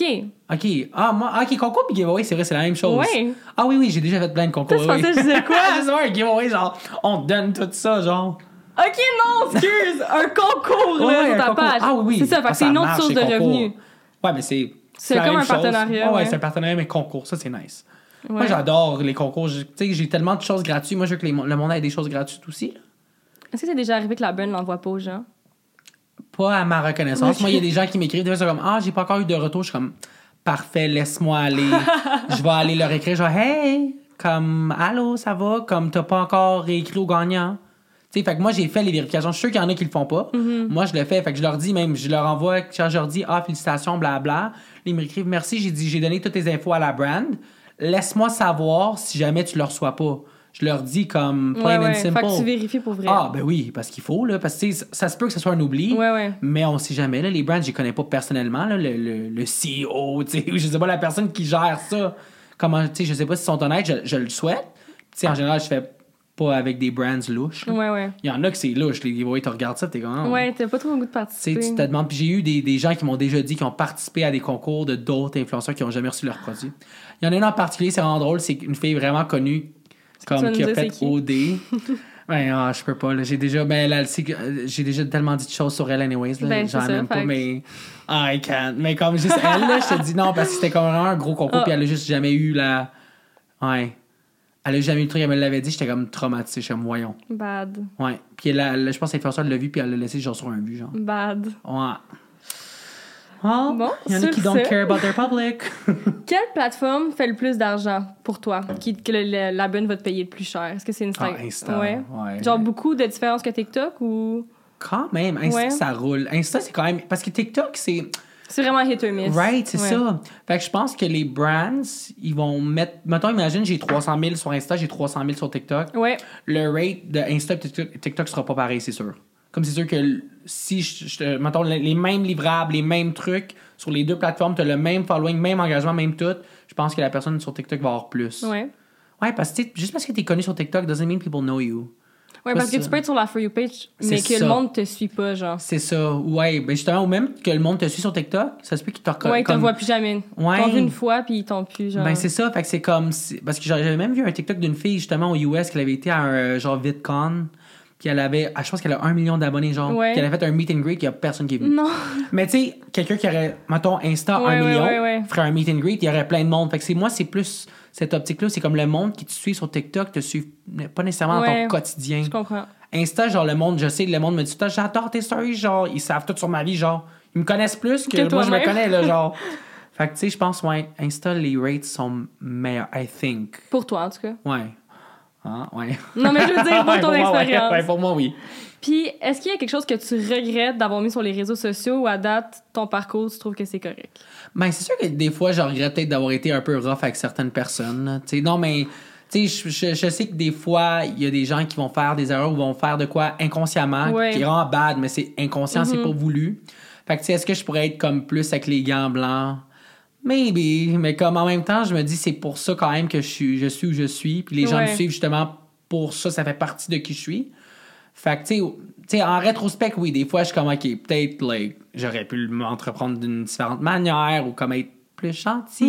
OK, concours puis giveaway, c'est vrai, c'est la même chose. Ouais. Ah oui, j'ai déjà fait plein de concours. Tu pensais que je disais quoi? Je sais pas, un giveaway, genre, on te donne tout ça, genre. OK, non, excuse! Un concours, là, sur ta page. Ah oui. C'est ça, fait que c'est une autre source de revenus. Ouais, mais c'est comme un partenariat. Ouais, c'est un partenariat, mais concours, ça, c'est nice. Ouais. Moi, j'adore les concours. Tu sais, j'ai tellement de choses gratuites. Moi, je veux que le monde ait des choses gratuites aussi. Est-ce que c'est déjà arrivé que la brand l'envoie pas aux gens? Pas à ma reconnaissance. Okay. Moi, il y a des gens qui m'écrivent, des fois, comme, j'ai pas encore eu de retour. Je suis comme, parfait, laisse-moi aller. Je vais aller leur écrire, genre, hey, comme, allô, ça va? Comme, t'as pas encore réécrit au gagnant. Tu sais, fait que moi, j'ai fait les vérifications. Je suis sûr qu'il y en a qui le font pas. Moi, je le fais. Fait que je leur dis, même, je leur envoie, quand je leur dis, félicitations, blabla. Ils m'écrivent, merci, j'ai donné toutes tes infos à la brand. Laisse-moi savoir si jamais tu le reçois pas. Je leur dis comme plain and simple. Fait que tu vérifies pour vrai. Ben oui, parce qu'il faut, là. Parce que ça se peut que ce soit un oubli. Ouais. Mais on sait jamais, là. Les brands, je les connais pas personnellement, là. Le CEO, tu sais, je sais pas la personne qui gère ça. Comment, tu sais, je sais pas s'ils sont honnêtes, je le souhaite. Tu sais, en général, je fais pas avec des brands louches. Ouais. Il y en a que c'est louche. Les giveaways, tu regardes ça, t'es comme... Ouais, t'as pas trop le goût de participer. Tu te demandes. Puis j'ai eu des gens qui m'ont déjà dit qu'ils ont participé à des concours de d'autres influenceurs qui ont jamais reçu leur produit. Il y en a une en particulier, c'est vraiment drôle. C'est une fille vraiment connue, comme qui a fait OD. Ben, je peux pas, là. J'ai déjà, ben, là, j'ai déjà tellement dit de choses sur elle, anyways, là. Ben, J'en c'est aime ça, pas, mais I can't. Mais comme juste elle, là, je te dis non, parce que c'était comme vraiment un gros concours, puis elle a juste jamais eu la. Ouais. Elle a jamais eu le truc, elle me l'avait dit, j'étais comme traumatisée, je suis comme, voyons. Bad. Ouais. Puis je pense que l'influenceur l'a vu, puis elle l'a laissé genre sur un but, genre. Bad. Ouais. Oh, Bon, il y en a qui don't care about their public. Quelle plateforme fait le plus d'argent pour toi? Que la bonne va te payer le plus cher? Est-ce que c'est Instagram? Ah, Insta. Ouais. Ouais. Genre beaucoup de différence que TikTok ou... Quand même, Insta, ça roule. Insta, c'est quand même... Parce que TikTok, c'est... C'est vraiment hit or miss. Right, c'est ça. Fait que je pense que les brands, ils vont mettre... Mettons, imagine, j'ai 300 000 sur Insta, j'ai 300 000 sur TikTok. Ouais. Le rate de Insta et TikTok sera pas pareil, c'est sûr. Comme c'est sûr que si mettons, les mêmes livrables, les mêmes trucs, sur les deux plateformes, tu as le même following, même engagement, même tout, je pense que la personne sur TikTok va avoir plus. Ouais. Ouais, parce que juste parce que tu es connu sur TikTok doesn't mean people know you. Ouais, parce que tu peux être sur la For You page, mais que le monde te suit pas, genre. C'est ça. Ouais, ben justement, ou même que le monde te suit sur TikTok, ça se peut qu'ils te reconnaissent. Ouais, ils te voient plus jamais. Ouais. Ils t'ont vu une fois, puis ils t'ont plus, genre. Ben c'est ça, fait que c'est comme... Parce que j'avais même vu un TikTok d'une fille, justement, aux US, qui avait été à un genre VidCon, puis elle avait... je pense qu'elle a 1 million d'abonnés, genre. Ouais. Puis elle a fait un meet and greet, il y a personne qui est venu. Non. Mais tu sais, quelqu'un qui aurait, mettons, Insta 1 million, ferait un meet and greet, il y aurait plein de monde. Fait que moi, c'est plus cette optique-là. C'est comme le monde qui te suit sur TikTok te suit pas nécessairement dans ton quotidien. Je comprends. Insta, genre, le monde, je sais, le monde me dit, j'adore tes stories, genre, ils savent tout sur ma vie, genre. Ils me connaissent plus que moi, je me connais, là, genre. Fait que, tu sais, je pense, ouais, Insta, les rates sont meilleurs, I think. Pour toi, en tout cas. Ouais. Ah, ouais. Non, mais je veux dire, pour ton expérience. Ouais, pour moi, oui. Puis, est-ce qu'il y a quelque chose que tu regrettes d'avoir mis sur les réseaux sociaux ou à date, ton parcours, tu trouves que c'est correct? Ben, c'est sûr que des fois, je regrette peut-être d'avoir été un peu rough avec certaines personnes. Tu sais, non, mais, tu sais, je sais que des fois, il y a des gens qui vont faire des erreurs ou vont faire de quoi inconsciemment, qui est vraiment bad, mais c'est inconscient, c'est pas voulu. Fait que, tu sais, est-ce que je pourrais être comme plus avec les gants blancs? Maybe, mais comme en même temps, je me dis c'est pour ça quand même que je suis où je suis, puis les gens me suivent justement pour ça, ça fait partie de qui je suis. Fait que tu sais en rétrospect, oui, des fois je suis comme OK, peut-être like j'aurais pu m'entreprendre d'une différente manière ou comme être plus gentil.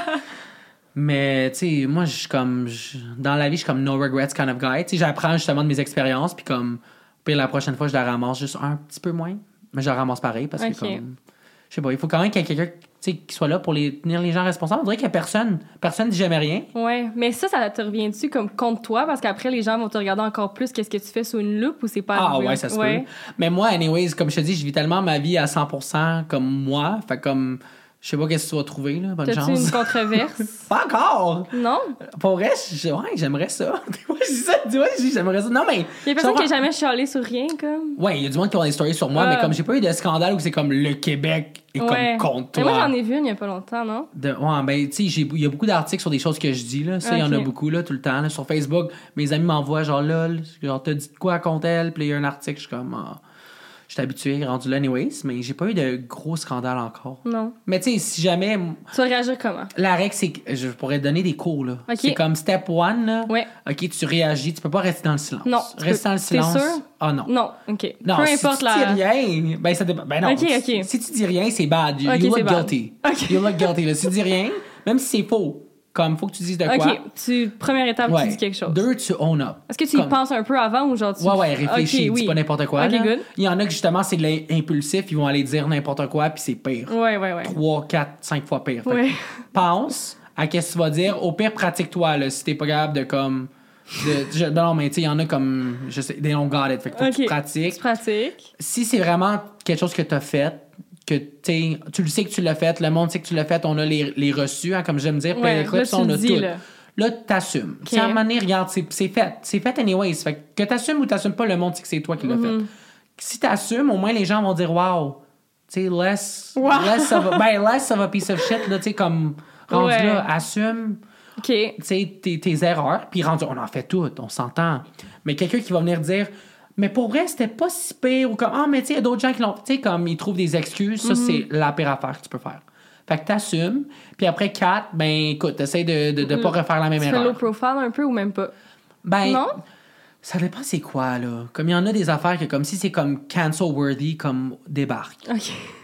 Mais tu sais, moi je suis comme dans la vie, je suis comme no regrets kind of guy. Tu sais, j'apprends justement de mes expériences, puis comme puis la prochaine fois je la ramasse juste un petit peu moins, mais je la ramasse pareil parce que comme je sais pas, il faut quand même qu'il y ait quelqu'un qui soit là pour tenir les gens responsables. On dirait qu'il y a personne dit jamais rien. Ouais, mais ça te revient-tu comme contre toi? Parce qu'après, les gens vont te regarder encore plus qu'est-ce que tu fais sous une loupe ou c'est pas arrivé? Ouais, ça se peut. Mais moi, anyways, comme je te dis, je vis tellement ma vie à 100% comme moi. Fait comme... Je sais pas qu'est-ce que tu vas trouver, là. Bonne chance. T'as-tu une controverse? Pas encore! Non? Pour vrai, j'aimerais ça. Moi, je dis ça, j'aimerais ça. Non, mais... Il y a personne qui a jamais chialé sur rien, comme... Ouais, il y a du monde qui ont des stories sur moi, mais comme j'ai pas eu de scandale où c'est comme le Québec est comme contre toi. Mais moi, j'en ai vu une il y a pas longtemps, non? Ouais, ben, tu sais, il y a beaucoup d'articles sur des choses que je dis, là. Ça, il y en a beaucoup, là, tout le temps, là. Sur Facebook, mes amis m'envoient genre, lol, genre, t'as dit quoi contre elle? Puis il y a un article, je suis comme... Je suis habitué, rendu là anyways, mais j'ai pas eu de gros scandales encore. Non. Mais tu sais, si jamais... Tu vas réagir comment? La règle, c'est que je pourrais te donner des cours, là. Okay. C'est comme step one, là. Ouais. OK, tu réagis, tu peux pas rester dans le silence. Non. Rester dans le silence. T'es sûr? Ah non. Non, OK. Non, peu si importe tu dis rien, ben ça dépend. Ben non. OK. Si tu dis rien, c'est bad. You look guilty. You look guilty. Là, si tu dis rien, même si c'est faux, comme faut que tu dises de quoi. OK. Première étape, tu dis quelque chose. 2, tu own up. Est-ce que tu y penses un peu avant ou genre tu... Ouais, réfléchis, dis pas n'importe quoi. OK, good. Il y en a que justement, c'est de l'impulsif, ils vont aller dire n'importe quoi, puis c'est pire. Ouais. 3, 4, 5 fois pire. Ouais. Pense à qu'est-ce que tu vas dire. Au pire, pratique-toi, là, si t'es pas capable de comme... non, mais tu sais, il y en a comme... Je sais, they don't got it. Fait que faut que tu pratiques. Tu pratiques. Si c'est vraiment quelque chose que t'as fait, que tu le sais que tu l'as fait, le monde sait que tu l'as fait, on a les reçus, hein, comme j'aime dire, là, on a tout. Là, là t'assumes. Okay. À un moment donné, regarde, c'est fait. C'est fait anyways. Fait que t'assumes ou t'assumes pas, le monde sait que c'est toi qui l'as fait. Si t'assumes, au moins les gens vont dire wow, tu sais, less of a piece of shit, là, tu sais, comme rendu là, assume. OK. Tu sais, tes erreurs, puis rendu, on en fait toutes, on s'entend. Mais quelqu'un qui va venir dire, mais pour vrai, c'était pas si pire, ou comme, mais tu sais, il y a d'autres gens qui l'ont, tu sais, comme ils trouvent des excuses, ça, c'est la pire affaire que tu peux faire. Fait que t'assumes, puis après 4, ben écoute, t'essayes de pas refaire la même erreur. Tu fais low profile un peu ou même pas? Ben, non? Ça dépend c'est quoi, là. Comme il y en a des affaires que, comme si c'est comme cancel-worthy, comme débarque. OK.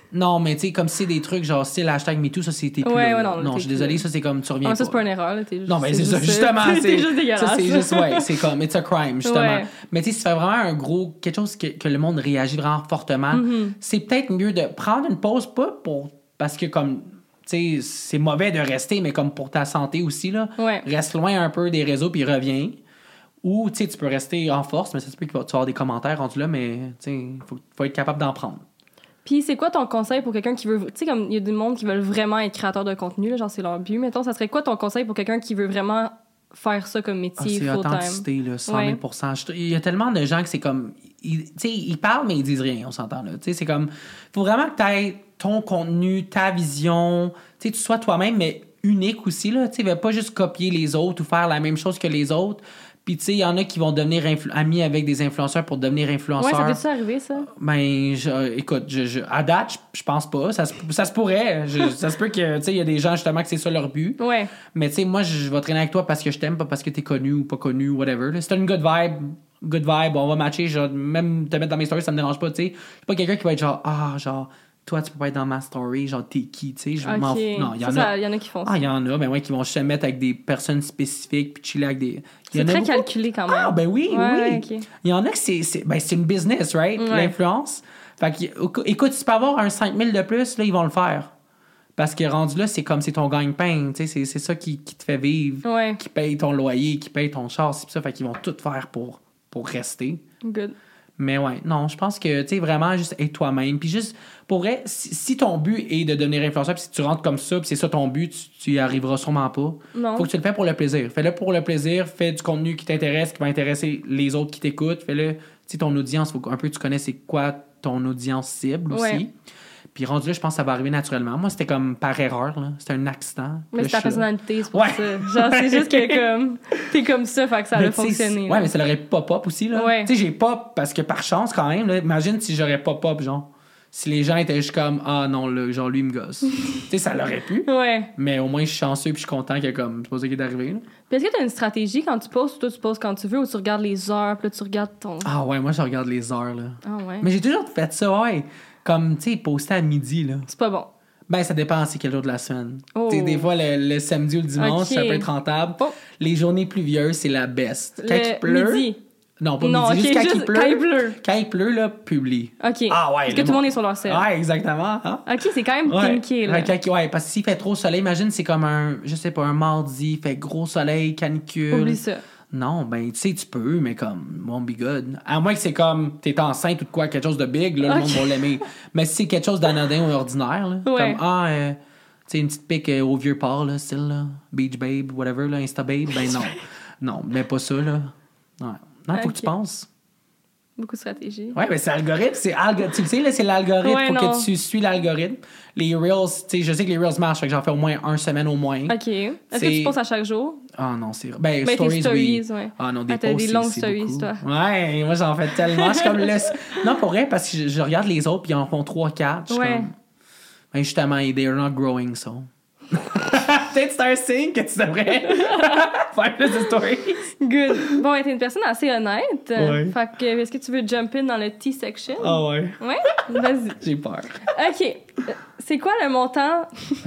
Non, mais tu sais, comme si c'est des trucs genre style hashtag MeToo, ça c'était plus. Ouais, là. ouais, non, Non, t'es je suis plus désolée, là. ça c'est comme tu reviens. Ah, ça, pas. c'est pas une erreur. Là, Non, mais c'est ça, juste, justement. c'est juste dégueulasse. Ça, c'est juste, ouais, c'est comme, it's a crime, justement. Ouais. Mais tu sais, si tu fais vraiment un gros, quelque chose que le monde réagit vraiment fortement, c'est peut-être mieux de prendre une pause, pas pour, parce que comme, tu sais, c'est mauvais de rester, mais comme pour ta santé aussi, là. Ouais. Reste loin un peu des réseaux puis reviens. Ou, tu sais, tu peux rester en force, mais ça se peut que tu vas avoir des commentaires rendus là, mais, tu sais, faut être capable d'en prendre. Puis c'est quoi ton conseil pour quelqu'un qui veut... Tu sais, comme il y a du monde qui veulent vraiment être créateur de contenu, là, genre c'est leur but, mettons. Ça serait quoi ton conseil pour quelqu'un qui veut vraiment faire ça comme métier C'est full-time? authenticité, là, 100 000 Il y a tellement de gens que c'est comme... Tu sais, ils parlent, mais ils disent rien, on s'entend, là. Tu sais, c'est comme... Faut vraiment que tu aies ton contenu, ta vision, tu sais, tu sois toi-même, mais unique aussi, là. Tu sais, pas juste copier les autres ou faire la même chose que les autres. Puis, tu sais, il y en a qui vont devenir amis avec des influenceurs pour devenir influenceurs. Ouais, ça peut-tu arriver, ça? Ben, écoute, à date, je pense pas. Ça se pourrait. Ça se peut que, tu sais, il y a des gens, justement, que c'est ça leur but. Ouais. Mais, tu sais, moi, je vais traîner avec toi parce que je t'aime, pas parce que t'es connu ou pas connu, whatever. Si t'as une good vibe, on va matcher. Genre, même te mettre dans mes stories, ça me dérange pas, tu sais. Je suis pas quelqu'un qui va être genre, toi, tu peux pas être dans ma story, genre, t'es qui, tu sais. Je m'en fous. Non, il y en a. Il y en a qui font ça. Ah, il y en a, ben ouais, qui vont se mettre avec des personnes spécifiques puis chiller avec des. C'est très calculé quand même. Ah, ben oui, Ouais, oui. ok. Il y en a que c'est une business, right? Ouais. L'influence. Fait que, écoute, si tu peux avoir un 5 000 de plus, là, ils vont le faire. Parce que rendu là, c'est comme c'est ton gagne-pain, tu sais, c'est ça qui te fait vivre, Ouais. qui paye ton loyer, qui paye ton char, c'est ça. Fait qu'ils vont tout faire pour rester. Good. Mais ouais, non, je pense que, tu sais, vraiment, juste être toi-même. Puis juste, pour vrai, si ton but est de devenir influenceur, puis si tu rentres comme ça, puis c'est ça ton but, tu y arriveras sûrement pas. Non. Faut que tu le fais pour le plaisir. Fais-le pour le plaisir, fais du contenu qui t'intéresse, qui va intéresser les autres qui t'écoutent. Fais-le, tu sais, ton audience, faut un peu que tu connais c'est quoi ton audience cible aussi. Ouais. Puis rendu là, je pense que ça va arriver naturellement. Moi, c'était comme par erreur, là. C'était un accident. Mais c'est ta personnalité, c'est pour Ouais. ça. Genre, c'est juste que comme t'es comme ça, fait que ça Mais a tu sais, fonctionné. Ouais, mais ça l'aurait pop-up aussi, là. Ouais. Tu sais, j'ai pop parce que par chance, quand même, là, imagine si j'aurais pop-up, genre. Si les gens étaient juste comme, ah non, là, genre, lui, il me gosse. Tu sais, ça l'aurait pu. Ouais. Mais au moins, je suis chanceux puis je suis content que, comme, c'est pas ça qui est arrivé, là. Puis est-ce que t'as une stratégie quand tu postes ou toi tu postes quand tu veux ou tu regardes les heures, puis là tu regardes ton. Ah ouais, moi, je regarde les heures, là. Ah ouais. Mais j'ai toujours fait ça, ouais. Comme, tu sais, poster à midi, là. C'est pas bon. Ben, ça dépend c'est quel jour de la semaine. Oh. Tu sais, des fois, le samedi ou le dimanche, Ok. ça peut être rentable. Oh. Les journées pluvieuses, c'est la best. Quand il Le pleut... midi. Non, pas Non, midi, ok, juste quand il juste pleut. quand il pleut. Quand il pleut, là, publie. OK. Ah ouais, Parce que le tout le monde est sur leur sel. Ouais, exactement. Hein? OK, c'est quand même Ouais. thinké, là. Ouais, parce que s'il fait trop soleil, imagine, c'est comme je sais pas, un mardi, il fait gros soleil, canicule. Oublie ça. Non, ben, tu sais, tu peux, mais comme, won't be good. À moins que c'est comme, t'es enceinte ou de quoi, quelque chose de big, là, le monde va l'aimer. Mais si c'est quelque chose d'anodin ou ordinaire, là, Ouais. comme, tu sais, une petite pique au vieux port, là, style, là, Beach Babe, whatever, là, Insta Babe, ben non. Non, mais pas ça, là. Ouais. Non, faut que tu Ok. penses. Beaucoup de stratégie. Ouais, mais c'est l'algorithme, tu le sais, là, c'est l'algorithme. Ouais, Faut non. que tu suis l'algorithme. Les Reels, tu sais, je sais que les Reels marchent, fait que j'en fais au moins une semaine au moins. OK. Est-ce que C'est- tu postes à chaque jour? Ah non, c'est... Ben, Ben, stories, tes stories, oui. ouais. Ah non, des Ah, t'as posts, des longues c'est stories, beaucoup. toi. Ouais, moi, j'en fais tellement. Je suis comme... Non, pour vrai, parce que je regarde les autres, puis ils en font 3-4. Je suis Ouais. comme... Ben, justement, they are not growing, so... Peut-être c'est un signe que tu devrais faire plus de stories. Good. Bon, t'es une personne assez honnête. Ouais. Fait que, est-ce que tu veux jump in dans le T-section? Ah ouais, Ouais? Vas-y. j'ai peur. OK. C'est quoi le montant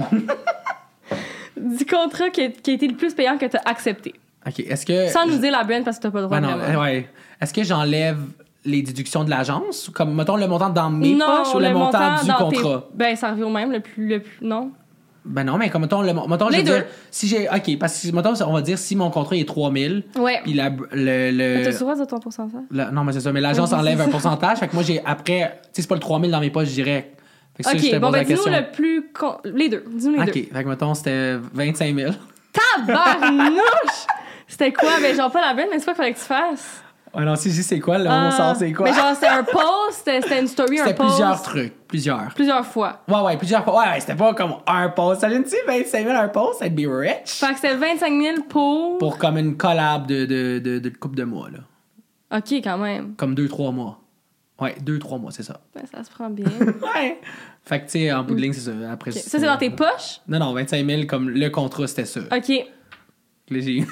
du contrat qui a été le plus payant que t'as accepté? OK, est-ce que... Sans nous dire la brand parce que t'as pas le droit Ben non, vraiment. ouais. Est-ce que j'enlève les déductions de l'agence? Comme, mettons, le montant dans mes Non, poches ou le montant du dans contrat? Ben, ça revient au même, le plus... Non? Ben non, mais comme, mettons, mettons je Les veux deux. dire, si j'ai... OK, parce que, mettons, on va dire, si mon contrat est 3 000, Ouais. puis T'as le droit de ton pourcentage? non, mais c'est ça, mais l'agence Ouais, enlève c'est un ça. pourcentage, fait que moi, j'ai, après, tu sais, c'est pas le 3 000 dans mes poches direct. Fait que ça, je te OK, bon, pose ben la dis-nous question. le plus... Les deux. Dis-nous les OK, deux. fait que, mettons, c'était 25 000. Tabarnouche! C'était quoi? Ben, genre, pas la brand, mais c'est quoi qu'il fallait que tu fasses? Ouais, non, si je dis c'est quoi, le on sort, c'est quoi? Mais genre, c'était un post, c'était une story, un C'était post. plusieurs trucs, plusieurs. Plusieurs fois. Ouais, plusieurs fois. Ouais, c'était pas comme un post. Ça vient de 25 000 un post, that'd be rich. Fait que c'était 25 000 pour... Pour comme une collab de couple de mois, là. OK, quand même. Comme 2-3 mois. Ouais, 2-3 mois, c'est ça. Ben, ça se prend bien. Ouais. Fait que, tu sais, en bout de ligne, c'est ça. Après, OK. Ça, c'est dans tes poches? Non, non, 25 000, comme le contrat, c'était ça. OK. Là, j'ai...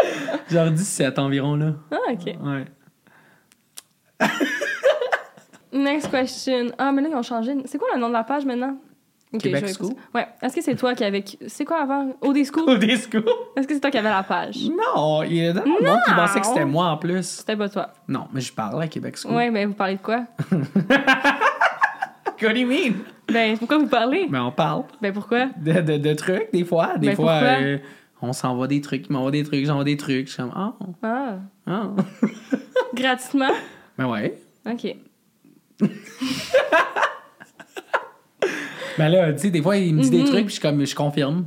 Genre 17 environ, là. Ah, OK. Ouais. Next question. Ah, mais là, ils ont changé. C'est quoi le nom de la page maintenant? Okay, Québec School? Ouais. Est-ce que c'est toi qui avais... C'est quoi avant? OD School? OD School? Est-ce que c'est toi qui avais la page? Non, il y a des gens qui pensaient que c'était moi en plus. C'était pas toi. Non, mais je parle à Québec School. Ouais, mais vous parlez de quoi? What do you mean? Ben, pourquoi vous parlez? Ben, on parle. Ben, pourquoi? De trucs, des fois. Des Ben, fois, pourquoi? on s'envoie des trucs, ils m'envoient des trucs, j'envoie des trucs. Je suis comme, Ah. oh. Gratuitement? Ben ouais. OK. Ben là, tu sais, des fois, il me dit des trucs, puis je confirme.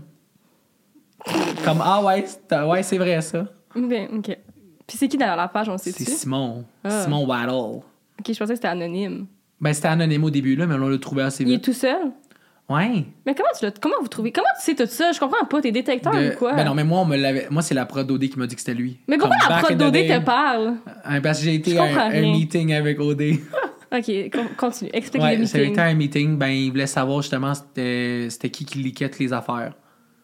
Comme, ouais, c'est vrai, ça. Ben, OK. Puis c'est qui derrière la page, on sait-tu? C'est Simon. Ah. Simon Waddle. OK, je pensais que c'était anonyme. Ben, c'était anonyme au début, là, mais on l'a trouvé assez Il est vite. tout seul? Ouais. Mais comment vous trouvez? Comment tu sais tout ça? Je comprends pas. T'es détecteur ou quoi? Ben non, mais moi, c'est la prod d'OD qui m'a dit que c'était lui. Mais pourquoi Comme la back prod in the d'OD day. te parle? Parce que j'ai été Je à comprends un rien. meeting avec OD. OK, continue. Explique Ouais, le ça a meeting. été un meeting. Ben, il voulait savoir justement c'était qui leakait toutes les affaires.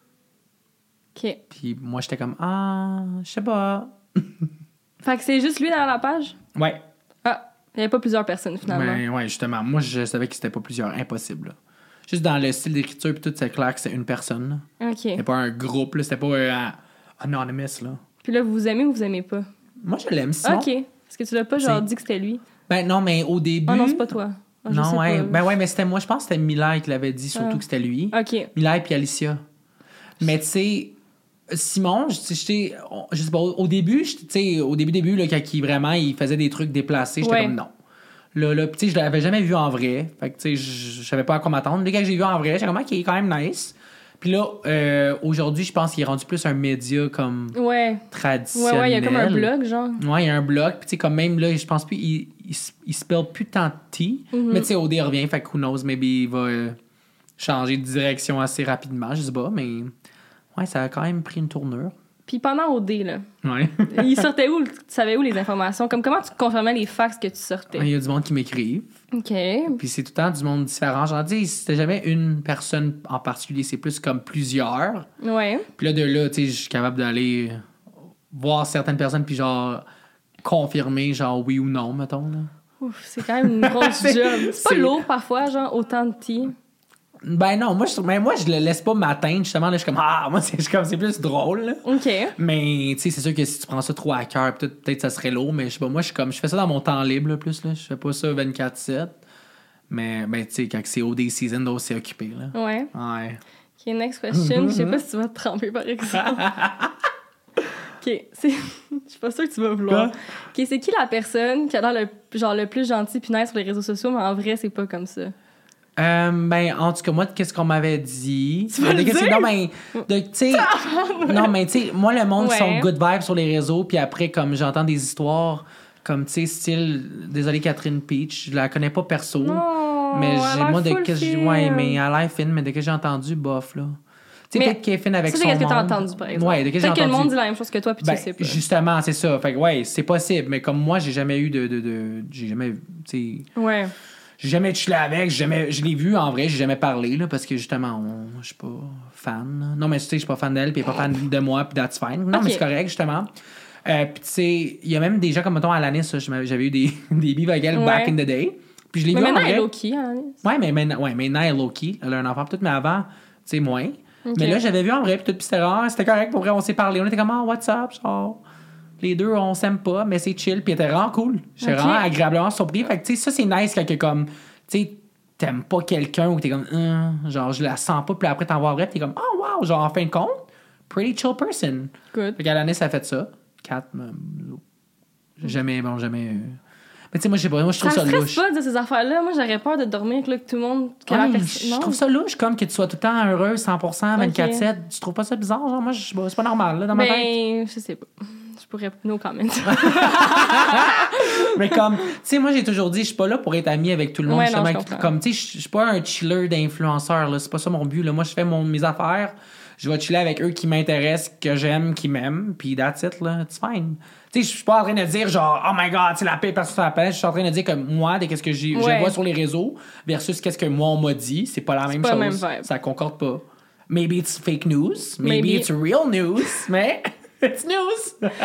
OK. Puis moi, j'étais comme, je sais pas. Fait que c'est juste lui derrière la page? Ouais. Ah, il n'y avait pas plusieurs personnes, finalement. Ben, ouais, justement. Moi, je savais que c'était pas plusieurs. Impossible, là. Juste dans le style d'écriture, puis tout, c'est clair que c'est une personne. Là. OK. C'était pas un groupe, là. C'était pas anonymous, là. Puis là, vous aimez ou vous aimez pas? Moi, je l'aime, sinon. OK. Est-ce que tu l'as pas, genre, dit que c'était lui? Ben, non, mais au début. Ah non, c'est pas toi. Ah, je sais Non, ouais. pas. Ben, ouais, mais c'était moi. Je pense que c'était Mila qui l'avait dit, surtout que c'était lui. OK. Mila et puis Alicia. Mais, tu sais, Simon, je sais pas, au début, tu sais, au début, là, quand il faisait des trucs déplacés, j'étais comme non. Là, tu sais, je l'avais jamais vu en vrai. Fait que, tu sais, je savais pas à quoi m'attendre. Mais quand j'ai vu en vrai, j'étais comme, OK, quand même nice. Puis là, aujourd'hui, je pense qu'il est rendu plus un média comme traditionnel. Ouais, il y a comme un blog, genre. Ouais, il y a un blog. Puis, tu sais, comme même là, je pense plus, il spell plus tant de T. Mais, tu sais, OD revient, fait que who knows, maybe il va changer de direction assez rapidement, je sais pas, mais ouais, ça a quand même pris une tournure. Puis pendant OD, là, Ouais. il sortait où? Tu savais où les informations? Comme comment tu confirmais les fax que tu sortais? Il y a du monde qui m'écrive. OK. Puis c'est tout le temps du monde différent. Genre, tu sais, c'était jamais une personne en particulier, c'est plus comme plusieurs. Ouais. Puis là, de là, tu sais, je suis capable d'aller voir certaines personnes, puis genre, confirmer, genre, oui ou non, mettons, là. Ouf, c'est quand même une grosse job. C'est pas lourd, parfois, genre, autant de tea? Ben non, moi, je le laisse pas m'atteindre, justement, là, je suis comme, moi, c'est plus drôle, là. OK. Mais, tu sais, c'est sûr que si tu prends ça trop à cœur, peut-être ça serait lourd, mais je sais pas, moi, je fais ça dans mon temps libre, là, plus, là. Je fais pas ça 24/7. Mais, ben, tu sais, quand c'est OD season, là, c'est occupé, là. Ouais. Ouais. OK, next question. Je sais pas si tu vas te tremper, par exemple. OK, je suis pas sûre que tu vas vouloir. Quoi? OK, c'est qui la personne qui a l'air le plus gentil puis nice sur les réseaux sociaux, mais en vrai, c'est pas comme ça? Ben, en tout cas, moi, qu'est-ce qu'on m'avait dit? Tu vas le dire? Non, mais, tu sais, non, mais, tu sais, moi, le monde Ouais. sont good vibes sur les réseaux, puis après, comme j'entends des histoires, comme, tu sais, style, désolé, Catherine Peach, je la connais pas perso. Non, mais moi, full fine. ouais, mais elle a l'air fine, mais dès que j'ai entendu, bof, là. Tu sais, peut-être qu'elle est fine avec ça, son c'est monde. qu'est-ce que t'as entendu, par exemple. Ouais, dès que j'ai Peut-être que le entendu. monde dit la même chose que toi, puis Ben, tu sais pas. justement, c'est ça. Fait que, ouais, c'est possible, mais comme moi, j'ai jamais eu j'ai jamais, tu sais... Ouais. J'ai jamais chillé avec, je l'ai vu en vrai, j'ai jamais parlé, là, parce que justement, je suis pas fan. Là. Non, mais tu sais, je suis pas fan d'elle, puis elle est pas fan de moi, puis that's fine. Non, Ok. mais c'est correct, justement. Puis tu sais, il y a même des gens comme, mettons, Alanis, j'avais eu des beefs avec elle back in the day. Puis je l'ai Mais vu en maintenant, elle vrai. est low-key, Alanis. Ouais, mais maintenant elle est low-key. Elle a un enfant, peut-être, mais avant, tu sais, moins. Ok. Mais là, j'avais vu en vrai, puis tout, puis c'était correct. Pour vrai, on s'est parlé. On était comme, what's up, genre. Les deux, on s'aime pas, mais c'est chill, puis elle était vraiment cool. J'étais Ok. vraiment agréablement surpris. Fait que, tu sais, ça, c'est nice quand que, comme, tu sais, t'aimes pas quelqu'un ou t'es comme, genre, je la sens pas, puis après, t'en vois vrai, puis t'es comme, oh wow, genre, en fin de compte, pretty chill person. Good. Fait qu'Alanis, ça a fait ça. Kat, jamais. Mais tu sais, moi, je sais pas, moi, je trouve ça me stresse louche. pas de ces affaires-là. Moi, j'aurais peur de dormir là, que tout le monde... Que Ouais, la personne... je Non. trouve ça louche, comme que tu sois tout le temps heureux, 100%, 24/7. Tu trouves pas ça bizarre? Genre, moi, c'est pas normal, là, dans ma tête. Ben, je sais pas. Je pourrais... No comment. Mais comme, tu sais, moi, j'ai toujours dit, je suis pas là pour être ami avec tout le monde. Ouais, Justement, non, je comprends. comme, tu sais, je suis pas un chiller d'influenceur, là. C'est pas ça mon but, là. Moi, je fais mes affaires. Je vais chiller avec eux qui m'intéressent, que j'aime, qui m'aiment. Puis that's it, là. It's fine. Tu sais, je suis pas en train de dire, genre, oh my god, c'est la paix parce que ça appelle. Je suis en train de dire que moi, de qu'est-ce que je vois sur les réseaux versus qu'est-ce que moi, on m'a dit, c'est pas la même pas chose. la même vibe. Ça concorde pas. Maybe it's fake news. Maybe Maybe. it's real news. Mais it's news.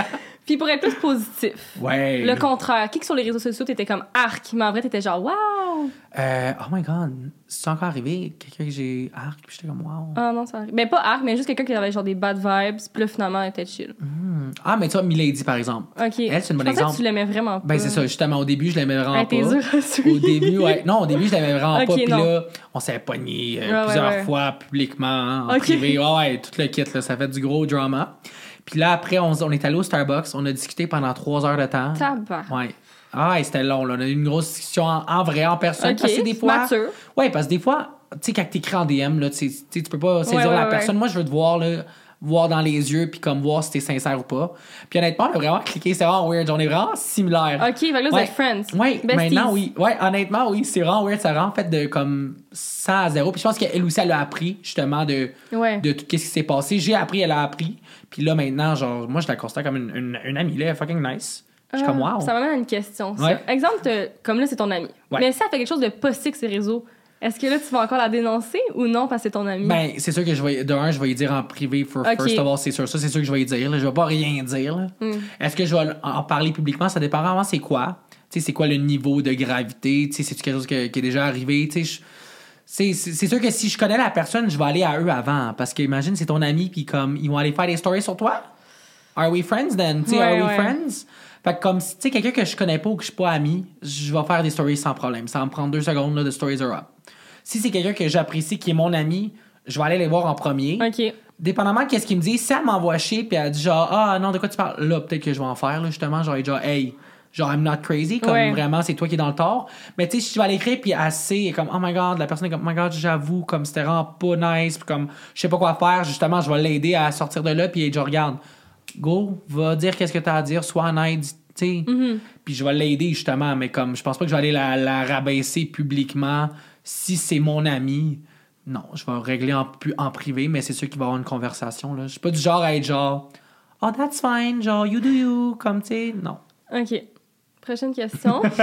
Puis pour être plus positif, Ouais. le contraire, qui que sur les réseaux sociaux, t'étais comme arc, mais en vrai, t'étais genre wow! Oh my God, c'est encore arrivé? Quelqu'un que j'ai arc, puis j'étais comme wow. Ah non, ça arrive. Ben pas arc, mais juste quelqu'un qui avait genre des bad vibes, puis là, finalement, elle était chill. Ah, mais tu vois, Milady, par exemple. OK. Elle, c'est un bon Je pensais exemple. que tu l'aimais vraiment pas. Ben, c'est ça, justement, au début, je l'aimais vraiment Elle était pas. dure à suivre. Au début, ouais. Non, au début, je l'aimais vraiment Ok, pas. Puis non. là, on s'est pogné Ouais, plusieurs ouais. fois publiquement, en Ok. privé. Ouais, tout le kit, là, ça fait du gros drama. Puis là, après, on est allé au Starbucks. On a discuté pendant 3 heures de temps. Tabarnak. Ouais. Ah, ouais, c'était long, là. On a eu une grosse discussion en vrai, en personne. Ok, Parce que des fois. mature. Ouais, parce que des fois, tu sais, quand t'écris en DM, là, tu peux pas saisir Ouais, la ouais, personne. Moi, je veux te voir, là, voir dans les yeux, puis comme voir si t'es sincère ou pas. Puis honnêtement, on a vraiment cliqué, c'est vraiment weird. On est vraiment similaires. OK, fait que là, vous êtes friends. Oui, Besties. maintenant, oui. Ouais, honnêtement, oui, c'est vraiment weird. Ça a vraiment fait de comme 100 à 0. Puis je pense qu'elle aussi, elle a appris, justement, Ouais. de tout ce qui s'est passé. J'ai appris, elle a appris. Puis là, maintenant, genre, moi, je la considère comme une amie, là, fucking nice. Je suis comme, wow. Ça m'amène à une question. ça. Ouais. Exemple, comme là, c'est ton ami. Ouais. Mais si elle fait quelque chose de possible sur ses réseaux, est-ce que là, tu vas encore la dénoncer ou non parce que c'est ton ami? Ben, c'est sûr que je vais y dire en privé, Ok. first of all, c'est sûr. Ça, c'est sûr que je vais y dire. Là. Je vais pas rien dire. Là. Est-ce que je vais en parler publiquement? Ça dépend vraiment c'est quoi. Tu sais, c'est quoi le niveau de gravité? Tu sais, c'est-tu quelque chose qui est déjà arrivé? Tu sais, c'est sûr que si je connais la personne, je vais aller à eux avant. Parce que imagine, c'est ton ami, puis comme, ils vont aller faire des stories sur toi. Are we friends then? Tu sais, Ouais, are we ouais. friends? Fait que comme, tu sais, quelqu'un que je connais pas ou que je suis pas ami, je vais faire des stories sans problème. Ça va me prendre 2 secondes, là, de stories are up. Si c'est quelqu'un que j'apprécie, qui est mon ami, je vais aller les voir en premier. OK. Dépendamment de qu'est-ce qu'il me dit, si elle m'envoie chier puis elle dit genre, ah non, de quoi tu parles? Là, peut-être que je vais en faire, là, justement. Genre, hey, genre, I'm not crazy, comme Ouais. vraiment, c'est toi qui es dans le tort. Mais tu sais, si tu vas l'écrire puis assez, comme, oh my god, la personne est comme, oh my god, j'avoue, comme c'était vraiment pas nice, puis comme, je sais pas quoi faire, justement, je vais l'aider à sortir de là, puis genre, regarde, go, va dire qu'est-ce que t'as à dire, sois honnête, tu sais. Puis je vais l'aider, justement, mais comme, je pense pas que je vais aller la rabaisser publiquement si c'est mon ami. Non, je vais régler en privé, mais c'est sûr qu'il va y avoir une conversation. Là. Je suis pas du genre à être genre, oh, that's fine, genre, you do you, comme, tu sais, non. OK. Prochaine question. OK,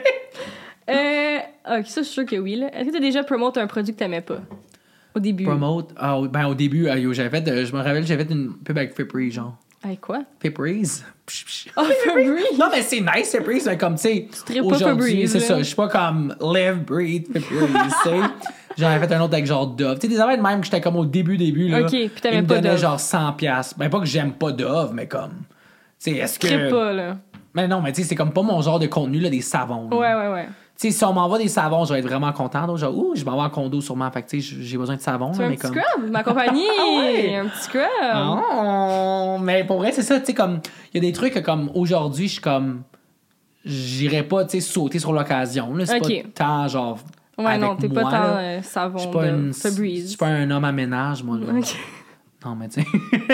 ça, je suis sûre que oui. Là. Est-ce que tu as déjà promoté un produit que t'aimais pas? Au début. Promote, au début, je me rappelle, j'avais fait une pub avec Febreze, genre. Avec quoi? Febreze? Oh, Febreze! Non, mais c'est nice, Febreze, mais comme, tu sais, tripes pas aujourd'hui, Febreze, c'est là. ça, je suis pas comme live, breathe, Febreze, tu sais. J'en avais fait un autre avec genre Dove. Tu sais, des affaires de même que j'étais comme au début, là. OK, puis t'aimais ils me pas donnaient Dove. genre 100$. Ben, pas que j'aime pas Dove, mais comme, tu sais, est-ce que... Trippe pas, là. Mais non, mais tu sais, c'est comme pas mon genre de contenu, là, des savons. là. Ouais. Tu sais, si on m'envoie des savons, je vais être vraiment content. Donc, genre, je m'envoie un condo sûrement. Fait que, tu sais, j'ai besoin de savons. Tu là, veux un mais petit comme... scrub? Ma compagnie! ouais. Un petit scrub! Non, mais pour vrai, c'est ça, tu sais, comme, il y a des trucs que, comme, aujourd'hui, je suis comme, j'irais pas, tu sais, sauter sur l'occasion, là. C'est Ok. pas tant, genre, Ouais, avec non, t'es moi, pas tant là. Je savon suis pas de Febreze. je suis pas un homme à ménage, moi, là. OK. Non, mais tu sais.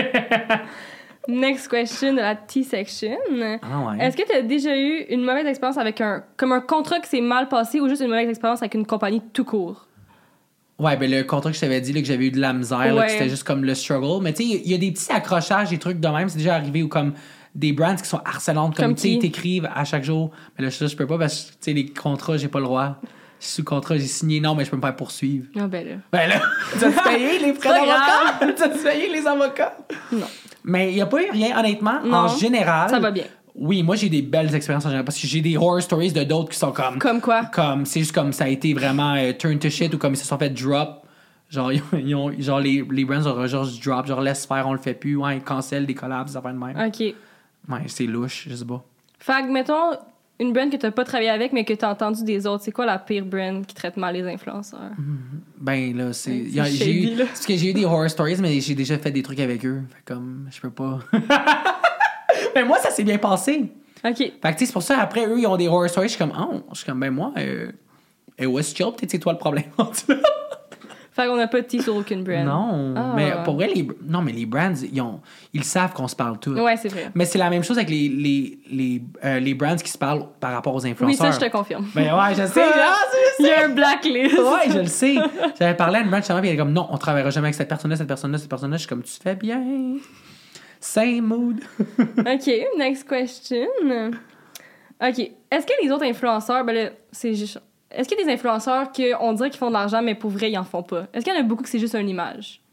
Next question de la T-section. Ah ouais. Est-ce que tu as déjà eu une mauvaise expérience avec un contrat qui s'est mal passé ou juste une mauvaise expérience avec une compagnie tout court? Ouais, ben le contrat que je t'avais dit, là, que j'avais eu de la misère, là, Ouais. que c'était juste comme le struggle. Mais tu sais, il y a des petits accrochages, des trucs de même. C'est déjà arrivé ou comme des brands qui sont harcelantes, comme Comme tu sais, qui? ils t'écrivent à chaque jour. Mais là, je peux pas parce que, tu sais, les contrats, j'ai pas le droit. Je suis sous contrat, j'ai signé. Non, mais je peux me faire poursuivre. Ah ben là. Ben là, tu as payé les frais Pas d'avocat? Tu as payé les avocats? Non. Mais il n'y a pas eu rien, honnêtement. Non. En général. Ça va bien. Oui, moi, j'ai des belles expériences en général parce que j'ai des horror stories de d'autres qui sont comme. Comme quoi? Comme, c'est juste comme ça a été vraiment turn to shit ou comme ils se sont fait drop. Genre, ils ont, genre les brands ont genre juste drop, genre laisse faire, on le fait plus. Ouais, ils cancellent des collabs, des affaires de même. OK. Ouais, c'est louche, je sais pas. Fait que, mettons, une brand que t'as pas travaillé avec, mais que t'as entendu des autres, c'est quoi la pire brand qui traite mal les influenceurs? Ben là, c'est. Ouais, y a- c'est j'ai shady, eu. là. Parce que j'ai eu des horror stories, mais j'ai déjà fait des trucs avec eux. Fait comme, je peux pas. Mais moi, ça s'est bien passé. OK. Fait que, tu sais, c'est pour ça, après, eux, ils ont des horror stories. Je suis comme, oh, je suis comme, ben moi, what's chill, peut-être c'est toi le problème. Fait qu'on a pas de tea sur aucune brand. Non, Ah. mais pour vrai, les brands, ils savent qu'on se parle tous. Ouais, c'est vrai. Mais c'est la même chose avec les brands qui se parlent par rapport aux Oui, influenceurs. ça, je te confirme. Ben ouais, je sais, là, Il y a un blacklist. Ouais, je le sais. J'avais parlé à une brand justement, puis elle est comme, non, on travaillera jamais avec cette personne-là, cette personne-là, cette personne-là. Je suis comme, tu fais bien. Same mood. OK, next question. OK. Est-ce que les autres influenceurs, ben là, c'est juste... Est-ce qu'il y a des influenceurs qu'on dirait qu'ils font de l'argent, mais pour vrai, ils en font pas? Est-ce qu'il y en a beaucoup que c'est juste une image?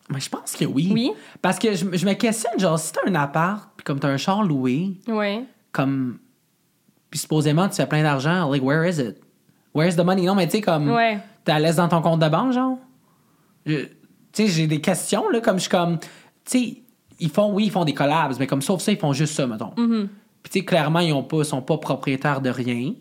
Mais je pense que oui. Oui? Parce que je me questionne, genre, si t'as un appart, puis comme t'as un char loué, Ouais. comme... Puis supposément, tu fais plein d'argent, like, where is it? Where's the money? Non, mais tu sais, comme... Ouais. T'as laisse dans ton compte de banque, genre? Tu sais, j'ai des questions, là, comme je suis comme... Tu sais, ils font des collabs, mais comme sauf ça, ils font juste ça, mettons. Mm-hmm. Puis tu sais, clairement, ils sont pas propriétaires de rien.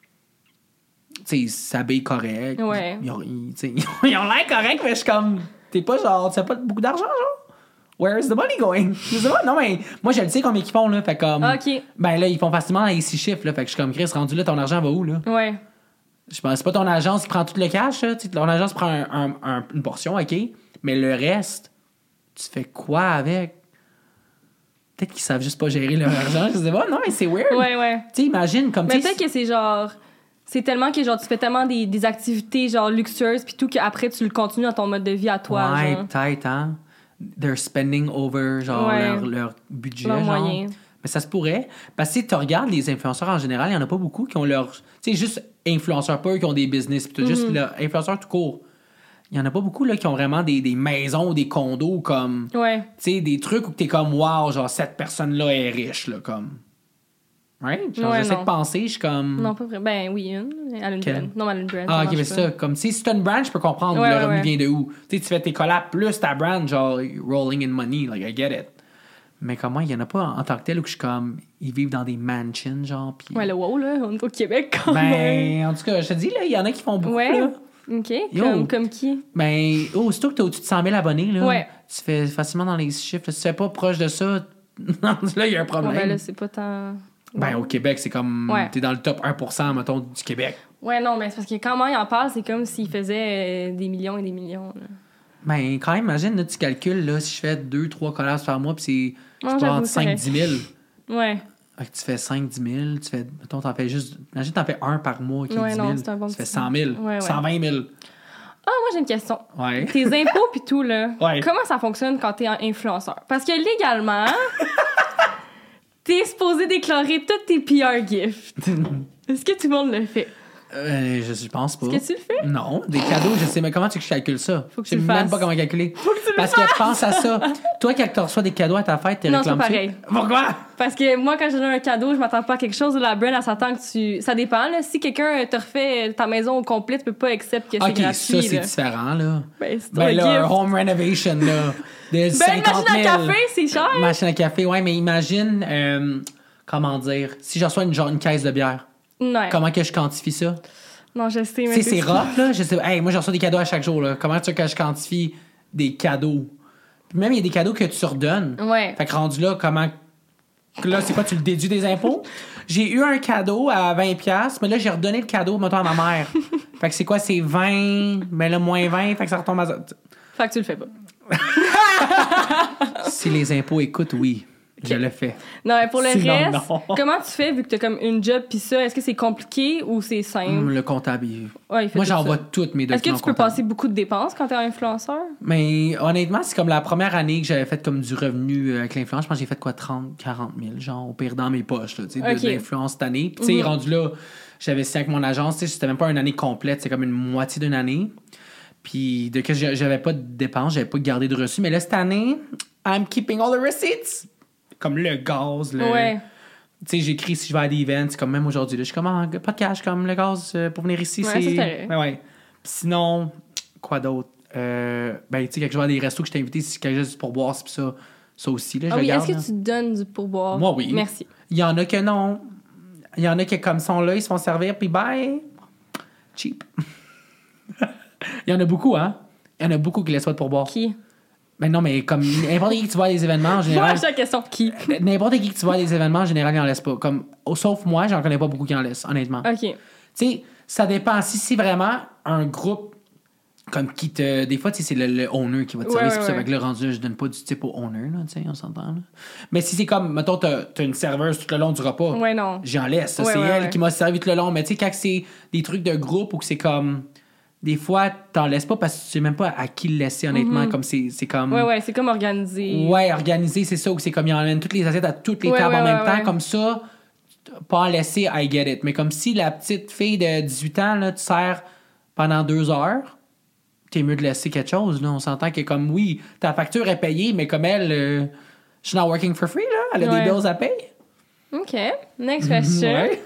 Tu sais, ils s'habillent correct. Ouais. Ils ont l'air corrects, mais je suis comme... T'es pas genre... Tu fais pas beaucoup d'argent, genre? Where is the money going? Je sais pas, non, mais moi, je le sais combien ils font, là. Fait comme... OK. Ben là, ils font facilement les 6 chiffres, là. Fait que je suis comme, Chris, rendu là, ton argent va où, là? Ouais. Je pense c'est pas ton agence qui prend tout le cash, là. Tu sais, ton agence prend une portion, OK? Mais le reste, tu fais quoi avec? Peut-être qu'ils savent juste pas gérer leur argent. Je sais pas, non, mais c'est weird. Ouais. Tu sais, imagine comme... Mais peut-être que c'est genre... C'est tellement que genre tu fais tellement des activités genre luxueuses puis tout qu'après tu le continues dans ton mode de vie à toi. Ouais, genre. peut-être, hein? They're spending over, genre, Ouais. leur budget, Leurs genre. moyens. Mais ça se pourrait. Parce que tu regardes les influenceurs en général, il y en a pas beaucoup qui ont leur... Tu sais, juste influenceurs, pas eux qui ont des business, pis tout, juste leur influenceurs tout court. Il y en a pas beaucoup, là, qui ont vraiment des maisons ou des condos comme... Ouais. Tu sais, des trucs où t'es comme, wow, genre, cette personne-là est riche, là, comme... Right? Genre, Ouais, j'essaie non. de penser, je suis comme... Non, pas vrai. Ben oui, une. Elle a une Quelle? brand. Non, elle a une brand. Ah, ok, marche mais pas. c'est ça. Comme, tu sais, si t'as une brand, je peux comprendre Ouais, le ouais, revenu ouais. vient de où. Tu sais, tu fais tes collabs plus ta brand, genre, rolling in money, like, I get it. Mais comme moi, il y en a pas en tant que tel où je suis comme, ils vivent dans des mansions, genre, pis... Ouais, le wow, là, on est au Québec quand même. Ben, en tout cas, je te dis, là, il y en a qui font beaucoup, Ouais. là. OK. Yo. Comme qui? Ben, aussitôt que t'as au-dessus de 100 000 abonnés, là, Ouais. tu fais facilement dans les chiffres. Si tu fais pas proche de ça, là, il y a un problème. Ouais, ben là, c'est pas tant... Ben, au Québec, c'est comme, Ouais. t'es dans le top 1%, mettons, du Québec. Ouais, non, mais c'est parce que quand moi, il en parle, c'est comme s'il faisait des millions et des millions. Là. Ben, quand même, imagine, là, tu calcules, là, si je fais 2-3 collabs par mois, puis c'est, Ouais, je j'avoue, entre c'est vrai. 5-10 000. Ouais. Fait que tu fais 5-10 000, tu fais, mettons, t'en fais juste, imagine, t'en fais un par mois qui est Ouais, 10 non, 000. c'est un bon Tu fais petit- 100 000, Ouais. 120 000. Ah, moi, j'ai une question. Ouais. Tes impôts pis tout, là, Ouais. comment ça fonctionne quand t'es un influenceur? Parce que légalement, t'es supposé déclarer tous tes PR gifts. Est-ce que tout le monde le fait? Je pense pas. Est-ce que tu le fais? Non, des cadeaux, je sais, mais comment tu veux que je calcule ça? Faut que Je sais tu le même fasses. pas comment calculer. Parce que pense à ça. Toi, quand tu reçois des cadeaux à ta fête, t'es Non, c'est réclamé. pareil. Pourquoi? Parce que moi, quand je donne un cadeau, je m'attends pas à quelque chose de la brand, elle s'attend que tu... Ça dépend, là. Si quelqu'un te refait ta maison au complet, tu peux pas accepter que c'est Ok, gratuit, ça, c'est là. différent, là. Ben, c'est Ben un là, un gift. home renovation, là. De Ben, 50 000. machine à café, c'est cher. Machine à café, ouais, mais imagine, comment dire, si je reçois une caisse de bière, Ouais. comment que je quantifie ça? Non, je sais, Tu mais sais, c'est rough, là. Je sais, hey, moi, je reçois des cadeaux à chaque jour, là. Comment tu veux que je quantifie des cadeaux? Puis même, il y a des cadeaux que tu redonnes. Ouais. Fait que rendu là, comment. Là, c'est quoi, tu le déduis des impôts? J'ai eu un cadeau à 20$, mais là, j'ai redonné le cadeau, mettons, à ma mère. Fait que c'est quoi, c'est 20, mais là, moins 20, fait que ça retombe à. Fait que tu le fais pas. Si les impôts écoutent, oui, je le fais. Non, mais pour le Sinon, reste, non. comment tu fais vu que t'as comme une job pis ça? Est-ce que c'est compliqué ou c'est simple? Le comptable, Ouais, il fait moi, tout j'envoie ça. toutes mes Est-ce documents que tu peux comptables. passer beaucoup de dépenses quand t'es un influenceur? Mais honnêtement, c'est comme la première année que j'avais fait comme du revenu avec l'influence. Je pense que j'ai fait quoi, 30, 40 000, genre, au pire dans mes poches, là, tu sais, Ok. de l'influence cette année. Puis, tu sais, rendu là, j'avais signé avec mon agence, tu sais, c'était même pas une année complète, c'est comme une moitié d'une année. Puis, de que j'avais pas de dépenses, j'avais pas gardé de reçus. Mais là, cette année, I'm keeping all the receipts. Comme le gaz, le. Ouais. Tu sais, j'écris si je vais à des events, comme même aujourd'hui, là, je suis comme, ah, pas de cash, comme le gaz pour venir ici, Ouais, c'est. ça, c'est vrai. Ouais. Puis sinon, quoi d'autre? Ben, tu sais, quand je vais à des restos que je t'ai invité, si quelque chose pour boire, c'est ça aussi, là, je Ah oui, regarde. est-ce que tu donnes du pourboire? Moi, oui. Merci. Il y en a que non. Il y en a qui, comme sont là, ils se font servir, puis bye. Cheap. Il y en a beaucoup, hein? Il y en a beaucoup qui laissent pas de pourboire. Qui? Ben non, mais comme n'importe qui que tu vois à des événements, en Moi, général. j'ai la question. Qui? N'importe qui que tu vois à des événements, en général, ils en laissent pas. Comme, sauf moi, j'en connais pas beaucoup qui en laissent, honnêtement. OK. Tu sais, ça dépend. Si c'est vraiment un groupe comme qui te. Des fois, tu sais, c'est le owner qui va te servir. C'est pour ça que le rendu, je donne pas du type au owner, là, tu sais, on s'entend. Là. Mais si c'est comme, mettons, t'as une serveuse tout le long du repas, Ouais, non. j'en laisse. Ça, Ouais, c'est ouais, elle ouais. qui m'a servi tout le long. Mais tu sais, quand c'est des trucs de groupe ou que c'est comme. Des fois, t'en laisses pas parce que tu sais même pas à qui le laisser, honnêtement. Comme c'est comme. Ouais, c'est comme organisé. Ouais, organisé, c'est ça, ou c'est comme ils emmènent toutes les assiettes à toutes les Ouais, tables en ouais, même ouais, temps, ouais. comme ça, pas en laisser, I get it. Mais comme si la petite fille de 18 ans, là, tu sers pendant 2 heures, t'es mieux de laisser quelque chose, là. On s'entend que, comme, oui, ta facture est payée, mais comme elle, she's not working for free, là. Elle a Ouais. des bills à payer. OK. Next question. Ouais.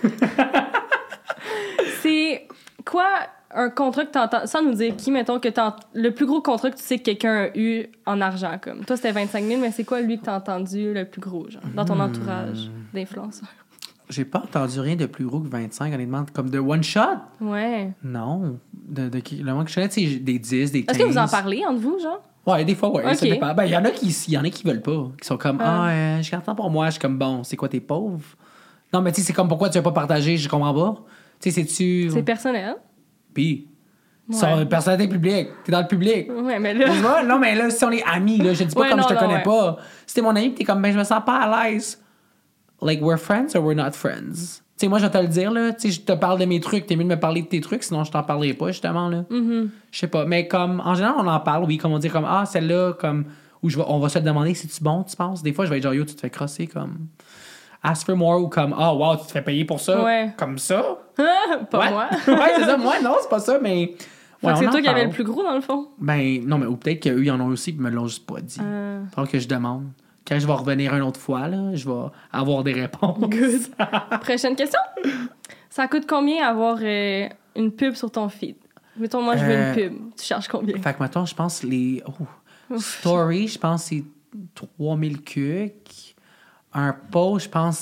C'est quoi un contrat que t'entends, sans nous dire qui, mettons, que le plus gros contrat que tu sais que quelqu'un a eu en argent, comme. Toi, c'était 25 000, mais c'est quoi, lui, que t'as entendu le plus gros, genre, dans ton entourage d'influenceurs? J'ai pas entendu rien de plus gros que 25, honnêtement. Comme de one shot? Ouais. Non. Le moins que je connais, c'est des 10, des 15. Est-ce que vous en parlez entre vous, genre? Ouais, des fois, ouais. Ok. Ça dépend. Ben, il y en a qui veulent pas. Qui sont comme, je garde temps pour moi. Je suis comme, bon, c'est quoi, t'es pauvre? Non, mais tu sais, c'est comme, pourquoi tu veux pas partager? Je comprends pas. Tu sais, c'est-tu. C'est personnel. Puis, Ouais. c'est une personnalité publique. T'es dans le public. Ouais, mais là... Tu vois? Non, mais là, si on est amis, là, je dis pas Ouais, comme non, je te non, connais ouais. pas. Si t'es mon ami, pis t'es comme, ben, je me sens pas à l'aise. Like, we're friends or we're not friends? Tu sais, moi, je vais te le dire, là. Tu sais, je te parle de mes trucs. T'es mieux de me parler de tes trucs, sinon je t'en parlerai pas, justement, là. Mm-hmm. Je sais pas. Mais comme, en général, on en parle, oui, comme on dit, comme, celle-là, comme, où on va se demander si tu bon, tu penses. Des fois, je vais être genre, yo, tu te fais crosser, comme, ask for more, ou comme, wow, tu te fais payer pour ça. Ouais. Comme ça. Pas Ouais. moi. Ouais, c'est ça. Moi, non, c'est pas ça, mais. Fait Ouais, que c'est on toi en qui avais parle. le plus gros, dans le fond. Ben, non, mais ou peut-être qu'eux, ils en ont aussi, puis me l'ont juste pas dit. Alors que je demande. Quand je vais revenir une autre fois, là, je vais avoir des réponses. Good. Prochaine question. Ça coûte combien avoir une pub sur ton feed? Mettons, moi, je veux une pub. Tu charges combien? Fait que maintenant, je pense les. Story, je pense c'est 3000 cucs. Un post, je pense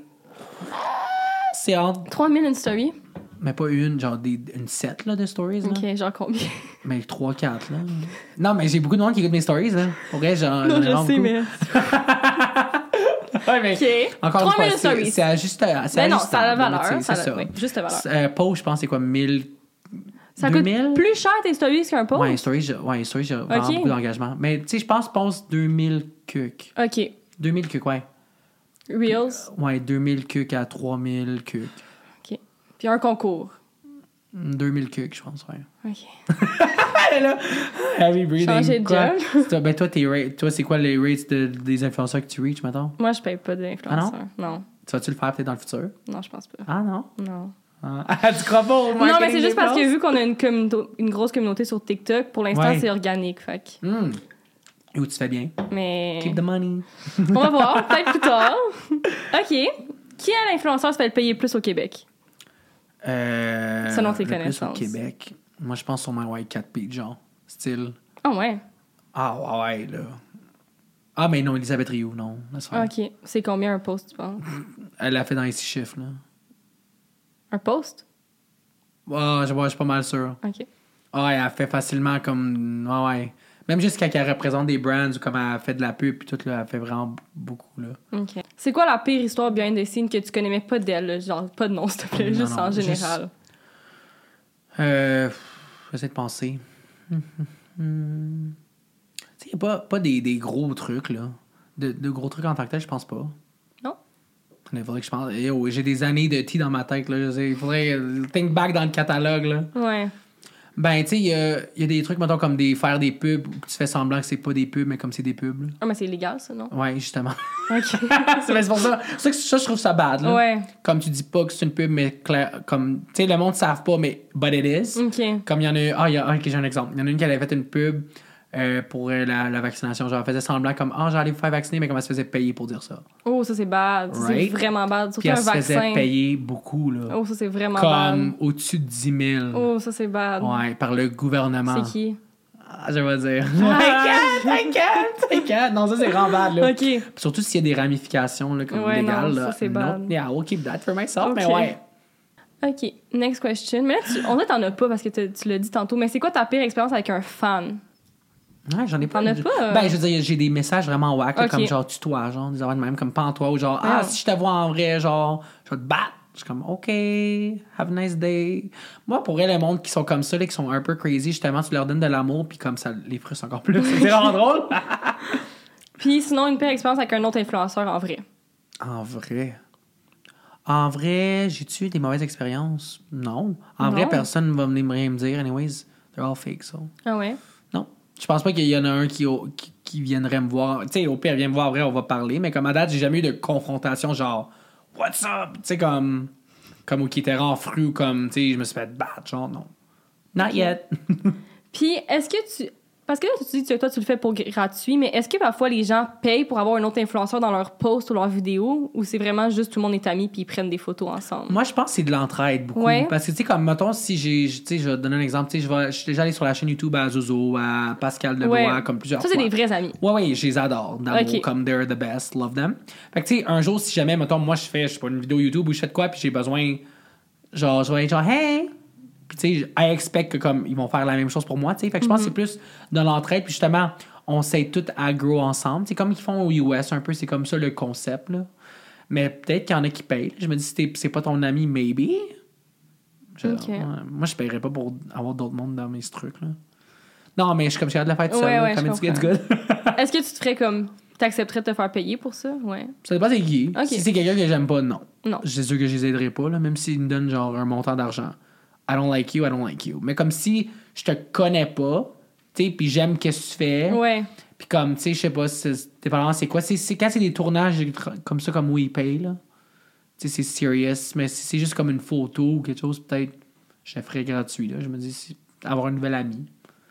c'est entre. 3000 une story? Mais pas une, genre une set là, de stories. Là. OK, genre combien? Mais 3-4, là. Non, mais j'ai beaucoup de monde qui écoute mes stories, là. Pour vrai, genre. Non, j'en ai je vraiment sais, beaucoup. mais... Ouais, mais. OK. Encore une 3000 fois, stories. c'est ajustable. Mais non, ça a la mais valeur. tu sais, Ça c'est ça. oui, juste la valeur. Post, je pense, c'est quoi, 1000. Ça 2000? coûte plus cher tes stories qu'un post? Ouais, story, j'ai vraiment Ok. beaucoup d'engagement. Mais tu sais, je pense post 2000 cucs. OK. 2000 cucs, ouais. Reels. Ouais, 2000 cucs à 3000 cucs. OK. Puis un concours. 2000 cucs, je pense, ouais. OK. Là, heavy breathing. Changer de quoi. job. Ben, toi, c'est quoi les rates des influenceurs que tu reach, mettons? Moi, je paye pas d'influenceur. Non? Tu vas-tu le faire peut-être dans le futur? Non, je pense pas. Ah, non? Non. Ah, tu crois pas au marketing Non, mais c'est juste parce que d'influence? vu qu'on a une grosse communauté sur TikTok, pour l'instant, Ouais. c'est organique. Fait que... Où tu fais bien. Mais... Keep the money. On va voir, peut-être plus tard. OK. Qui est l'influenceur qui se fait le payer plus au Québec? Selon tes le plus connaissances. au Québec. Moi, je pense sur my white cat page, genre. Style. Ah ouais. Ah, ouais, là. Ah, mais non, Elisabeth Rioux, non. Laisse faire. OK. C'est combien un post, tu penses? Elle l'a fait dans les 6 chiffres, là. Un post? Ah, je suis pas mal sûr. OK. Ah, elle a fait facilement comme. Ah, ouais. Même jusqu'à qu'elle représente des brands ou comme elle a fait de la pub, puis tout, là, elle fait vraiment beaucoup, là. OK. C'est quoi la pire histoire behind the scenes que tu connais même pas d'elle? Là? Genre, pas de nom, s'il te plaît, Non, juste non, en juste- général. J'essaie de penser. Tu sais, pas des gros trucs, là. De gros trucs en tant que tel, je pense pas. Non? Il faudrait que je pense. Yo, j'ai des années de tea dans ma tête, là. Il faudrait think back dans le catalogue, là. Ouais. Ben, tu sais, il y a des trucs, mettons, comme faire des pubs où tu fais semblant que c'est pas des pubs, mais comme c'est des pubs, là. Ah, mais c'est illégal, ça, non? Ouais, justement. OK. c'est pour ça. C'est ça que ça, je trouve ça bad, là. Ouais. Comme tu dis pas que c'est une pub, mais comme, tu sais, le monde ne savent pas, mais but it is. OK. Comme il y en a ok, j'ai un exemple. Il y en a une qui avait fait une pub pour la vaccination. Genre, elle faisait semblant comme, j'allais vous faire vacciner, mais comme elle se faisait payer pour dire ça. Oh, ça, c'est bad. Ça, Right? c'est vraiment bad. Surtout Puis elle un se faisait vaccin. payer beaucoup, là. Oh, ça, c'est vraiment Comme bad. au-dessus de 10 000. Oh, ça, c'est bad. Ouais, par le gouvernement. C'est qui? Je vais dire. T'inquiète. Non, ça, c'est vraiment bad, là. OK. Puis surtout s'il y a des ramifications, là, comme Ouais, légales, non, là. ça, c'est Non. bad. Yeah, I'll keep that for myself, Ok. mais ouais. OK. Next question. Mais là, on dirait que t'en as pas parce que tu l'as dit tantôt. Mais c'est quoi ta pire expérience avec un fan? Ouais, j'en ai pas. T'en as pas? Ben, je veux dire, j'ai des messages vraiment wack, là, Ok. comme genre tutoie, genre, des affaires de même, comme pas en toi, ou genre, Ouais. si je te vois en vrai, genre, je vais te battre. Je suis comme, OK, have a nice day. Moi, pour vrai, le monde qui sont comme ça, là, qui sont un peu crazy, justement, tu leur donnes de l'amour, puis comme ça les frustre encore plus. C'est vraiment drôle. Puis sinon, une pire expérience avec un autre influenceur en vrai. En vrai, j'ai-tu eu des mauvaises expériences? Non. En Non. vrai, personne ne va venir rien me dire. Anyways, they're all fake, so. Ah ouais? Non. Je pense pas qu'il y en a un qui viendrait me voir. Tu sais, au pire, viens me voir, vrai, on va parler. Mais comme à date, j'ai jamais eu de confrontation genre, what's up? Tu sais, comme ou qui était vraiment fru, ou comme, tu sais, je me suis fait battre, genre, non. Not yet. Puis, est-ce que tu... Parce que là, tu dis que toi, tu le fais pour gratuit, mais est-ce que parfois les gens payent pour avoir un autre influenceur dans leur post ou leur vidéo, ou c'est vraiment juste tout le monde est amis puis ils prennent des photos ensemble? Moi, je pense que c'est de l'entraide beaucoup. Ouais. Parce que, tu sais, comme, mettons, si je vais te donner un exemple, tu sais, je suis déjà allé sur la chaîne YouTube à Zozo, à Pascal Debois, comme plusieurs Ça, fois. c'est des vrais amis. Ouais, je les adore. D'amour, Ok. comme they're the best, love them. Fait que, tu sais, un jour, si jamais, mettons, moi, je sais pas, une vidéo YouTube où je fais de quoi, puis j'ai besoin, genre, je vais être genre, hey! Puis, tu sais, I expect que, comme, ils vont faire la même chose pour moi, tu sais. Fait que je pense que c'est plus de l'entraide, puis justement, on s'aide tout à grow ensemble. C'est comme ils font aux US, un peu, c'est comme ça le concept, là. Mais peut-être qu'il y en a qui payent. Je me dis, si c'est pas ton ami, maybe. Ok. Ouais, moi, je paierais pas pour avoir d'autres mondes dans mes trucs, là. Non, mais je suis comme, je suis hâte de la faire tout seul. Ouais, Comme je it's good. Est-ce que tu te ferais comme... T'accepterais de te faire payer pour ça? Ouais. Ça dépend c'est qui. Ok. Si c'est quelqu'un que j'aime pas, non. Non. C'est sûr que je les aiderai pas, là, même s'ils me donnent genre un montant d'argent. I don't like you, I don't like you. Mais comme si je te connais pas, tu sais, puis j'aime qu'est-ce que tu fais. Ouais. Puis comme, tu sais, je sais pas, dépendamment c'est quoi. C'est quand c'est des tournages comme ça, comme où ils payent, là. Tu sais, c'est serious. Mais si c'est juste comme une photo ou quelque chose, peut-être, je le ferais gratuit, là. Je me dis, avoir un nouvel ami.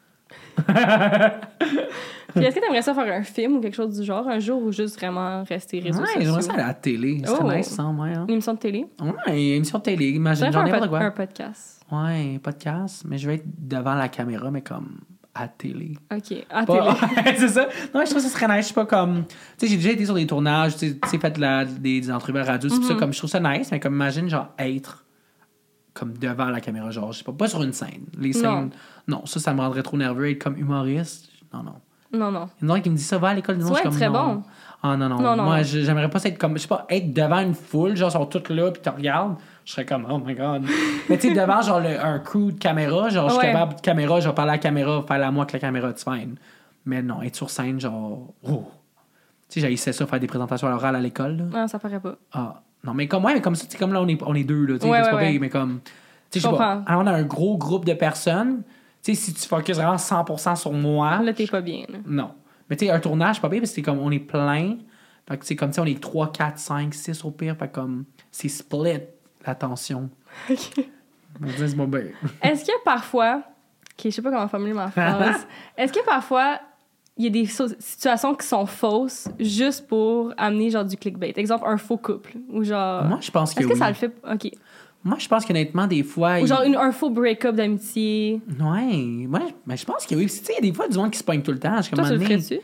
Puis est-ce que t'aimerais ça faire un film ou quelque chose du genre un jour ou juste vraiment rester réseaux sociaux? J'aimerais ça aller à la télé. C'est nice, ça, ouais. Hein? Une émission de télé? Ouais, une émission de télé. Imagine, J'aimerais j'en ai faire pas de quoi. un podcast. Ouais, podcast. Mais je vais être devant la caméra, mais comme à télé. OK. À Pas... télé. c'est ça. Non, je trouve que ça serait nice. Je sais pas comme. Tu sais, j'ai déjà été sur des tournages, tu sais, fait des entrevues à radio, tout ça. Comme je trouve ça nice, mais comme imagine, genre, être comme devant la caméra, genre, je sais pas sur une scène. Les scènes. Non, ça me rendrait trop nerveux. Être comme humoriste. Non. Non. Il y en a qui me dit ça, va à l'école. Non, je suis comme très non. bon. Ah non. Moi, j'aimerais pas ça être comme. Je sais pas, être devant une foule, genre, ils sont toutes là, puis tu regardes. Je serais comme, oh my god. Mais tu sais, devant, genre, un crew de caméra, genre, je suis capable de caméra, je vais parler à la caméra, faire la moi avec la caméra, it's fine. Mais non, être sur scène, genre, oh. Tu sais, j'haïssais ça, faire des présentations à l'oral à l'école, là. Ah, ça paraît pas. Ah, non, mais comme, ouais, mais comme ça, tu sais, comme là, on est deux, là, tu sais, c'est pas pire, mais comme, tu sais, je sais pas, on a un gros groupe de personnes, tu sais, si tu focuses vraiment 100% sur moi. Là, t'es pas bien, là. Non. Mais tu sais, un tournage, c'est pas bien, parce que c'est comme, on est plein. Fait que c'est comme, tu sais, on est 3, 4, 5, 6 au pire. Fait comme, c'est split, l'attention. OK. C'est pas bien. Est-ce que parfois... OK, je sais pas comment formuler ma phrase. Est-ce que parfois, il y a des situations qui sont fausses juste pour amener, genre, du clickbait? Exemple, un faux couple. Ou genre... Moi, je pense que Est-ce que oui. ça le fait... OK. Moi, je pense qu'honnêtement, des fois... Ou genre un faux break-up d'amitié. Ouais. Mais je pense que oui. Tu sais, il y a des fois du monde qui se pogne tout le temps. Je suis Toi, comme, tu le ferais-tu?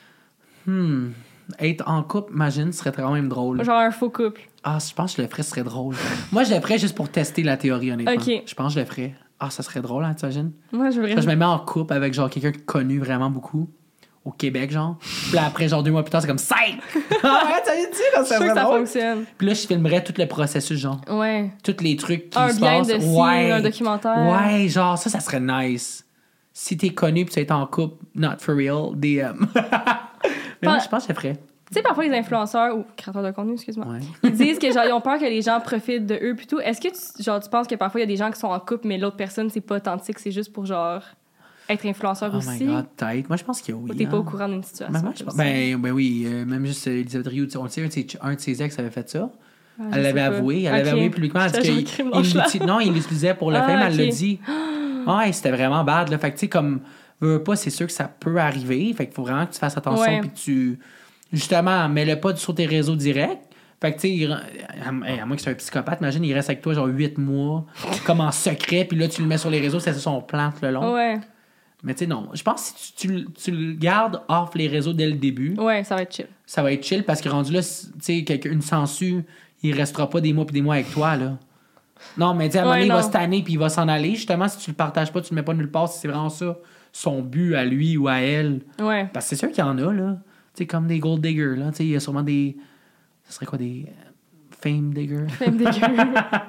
Être en couple, imagine, ce serait quand même drôle. Genre un faux couple. Ah, je pense que je le ferais, ce serait drôle. Moi, je le ferais juste pour tester la théorie, honnêtement. OK. Je pense que je le ferais. Ah, ça serait drôle, hein, t'imagines? Moi, je Je me mets en couple avec, genre, quelqu'un connu vraiment beaucoup. Au Québec, genre. Puis là, après, genre, 2 mois plus tard, c'est comme 5! Ah ouais, ça veut dire, ça Je suis sûre que ça drôle. fonctionne. Puis là, je filmerais tout le processus, genre. Ouais. Tous les trucs qui Un se behind passent. the scene, un documentaire. Ouais, genre, ça serait nice. Si t'es connu pis tu es en couple, not for real, DM. Mais moi, je pense que je le ferais. Tu sais, parfois, les influenceurs ou créateurs de contenu, excuse-moi, Ouais. ils disent que genre ils ont peur que les gens profitent de eux plutôt. Est-ce que tu penses que parfois il y a des gens qui sont en couple mais l'autre personne c'est pas authentique, c'est juste pour genre être influenceur Oh aussi? my god, peut-être. Moi, je pense que oui. Ou t'es pas hein. au courant d'une situation? Ben, moi, je pense... ben oui, même juste Elisabeth Rioux, on le sait, un de ses ex avait fait ça. Ah, Elle l'avait avoué. Elle l'avait avoué publiquement. Elle dit non, il l'utilisait pour le film. Elle l'a dit. Ouais, c'était vraiment bad. Là. Fait que, tu sais, comme, veux pas, c'est sûr que ça peut arriver. Fait qu'il faut vraiment que tu fasses attention. Puis tu, justement, mets-le pas sur tes réseaux directs. Fait que, tu sais, à moins que c'est un psychopathe, imagine, il reste avec toi genre 8 mois, comme en secret. Puis là, tu le mets sur les réseaux, c'est son plan tout le long. Ouais. Mais tu sais, non. Je pense que si tu le gardes off les réseaux dès le début, Ouais, ça va être chill. ça va être chill parce que rendu là, tu sais, une censure, il restera pas des mois puis des mois avec toi, là. Non, mais tu sais, à un moment donné, il va se tanner puis il va s'en aller. Justement, si tu le partages pas, tu le mets pas nulle part, si c'est vraiment ça, son but à lui ou à elle. Ouais. Parce que c'est sûr qu'il y en a, là. Tu sais, comme des gold diggers, là. Tu sais, il y a sûrement des... Ça serait quoi, des... fame diggers? Fame digger.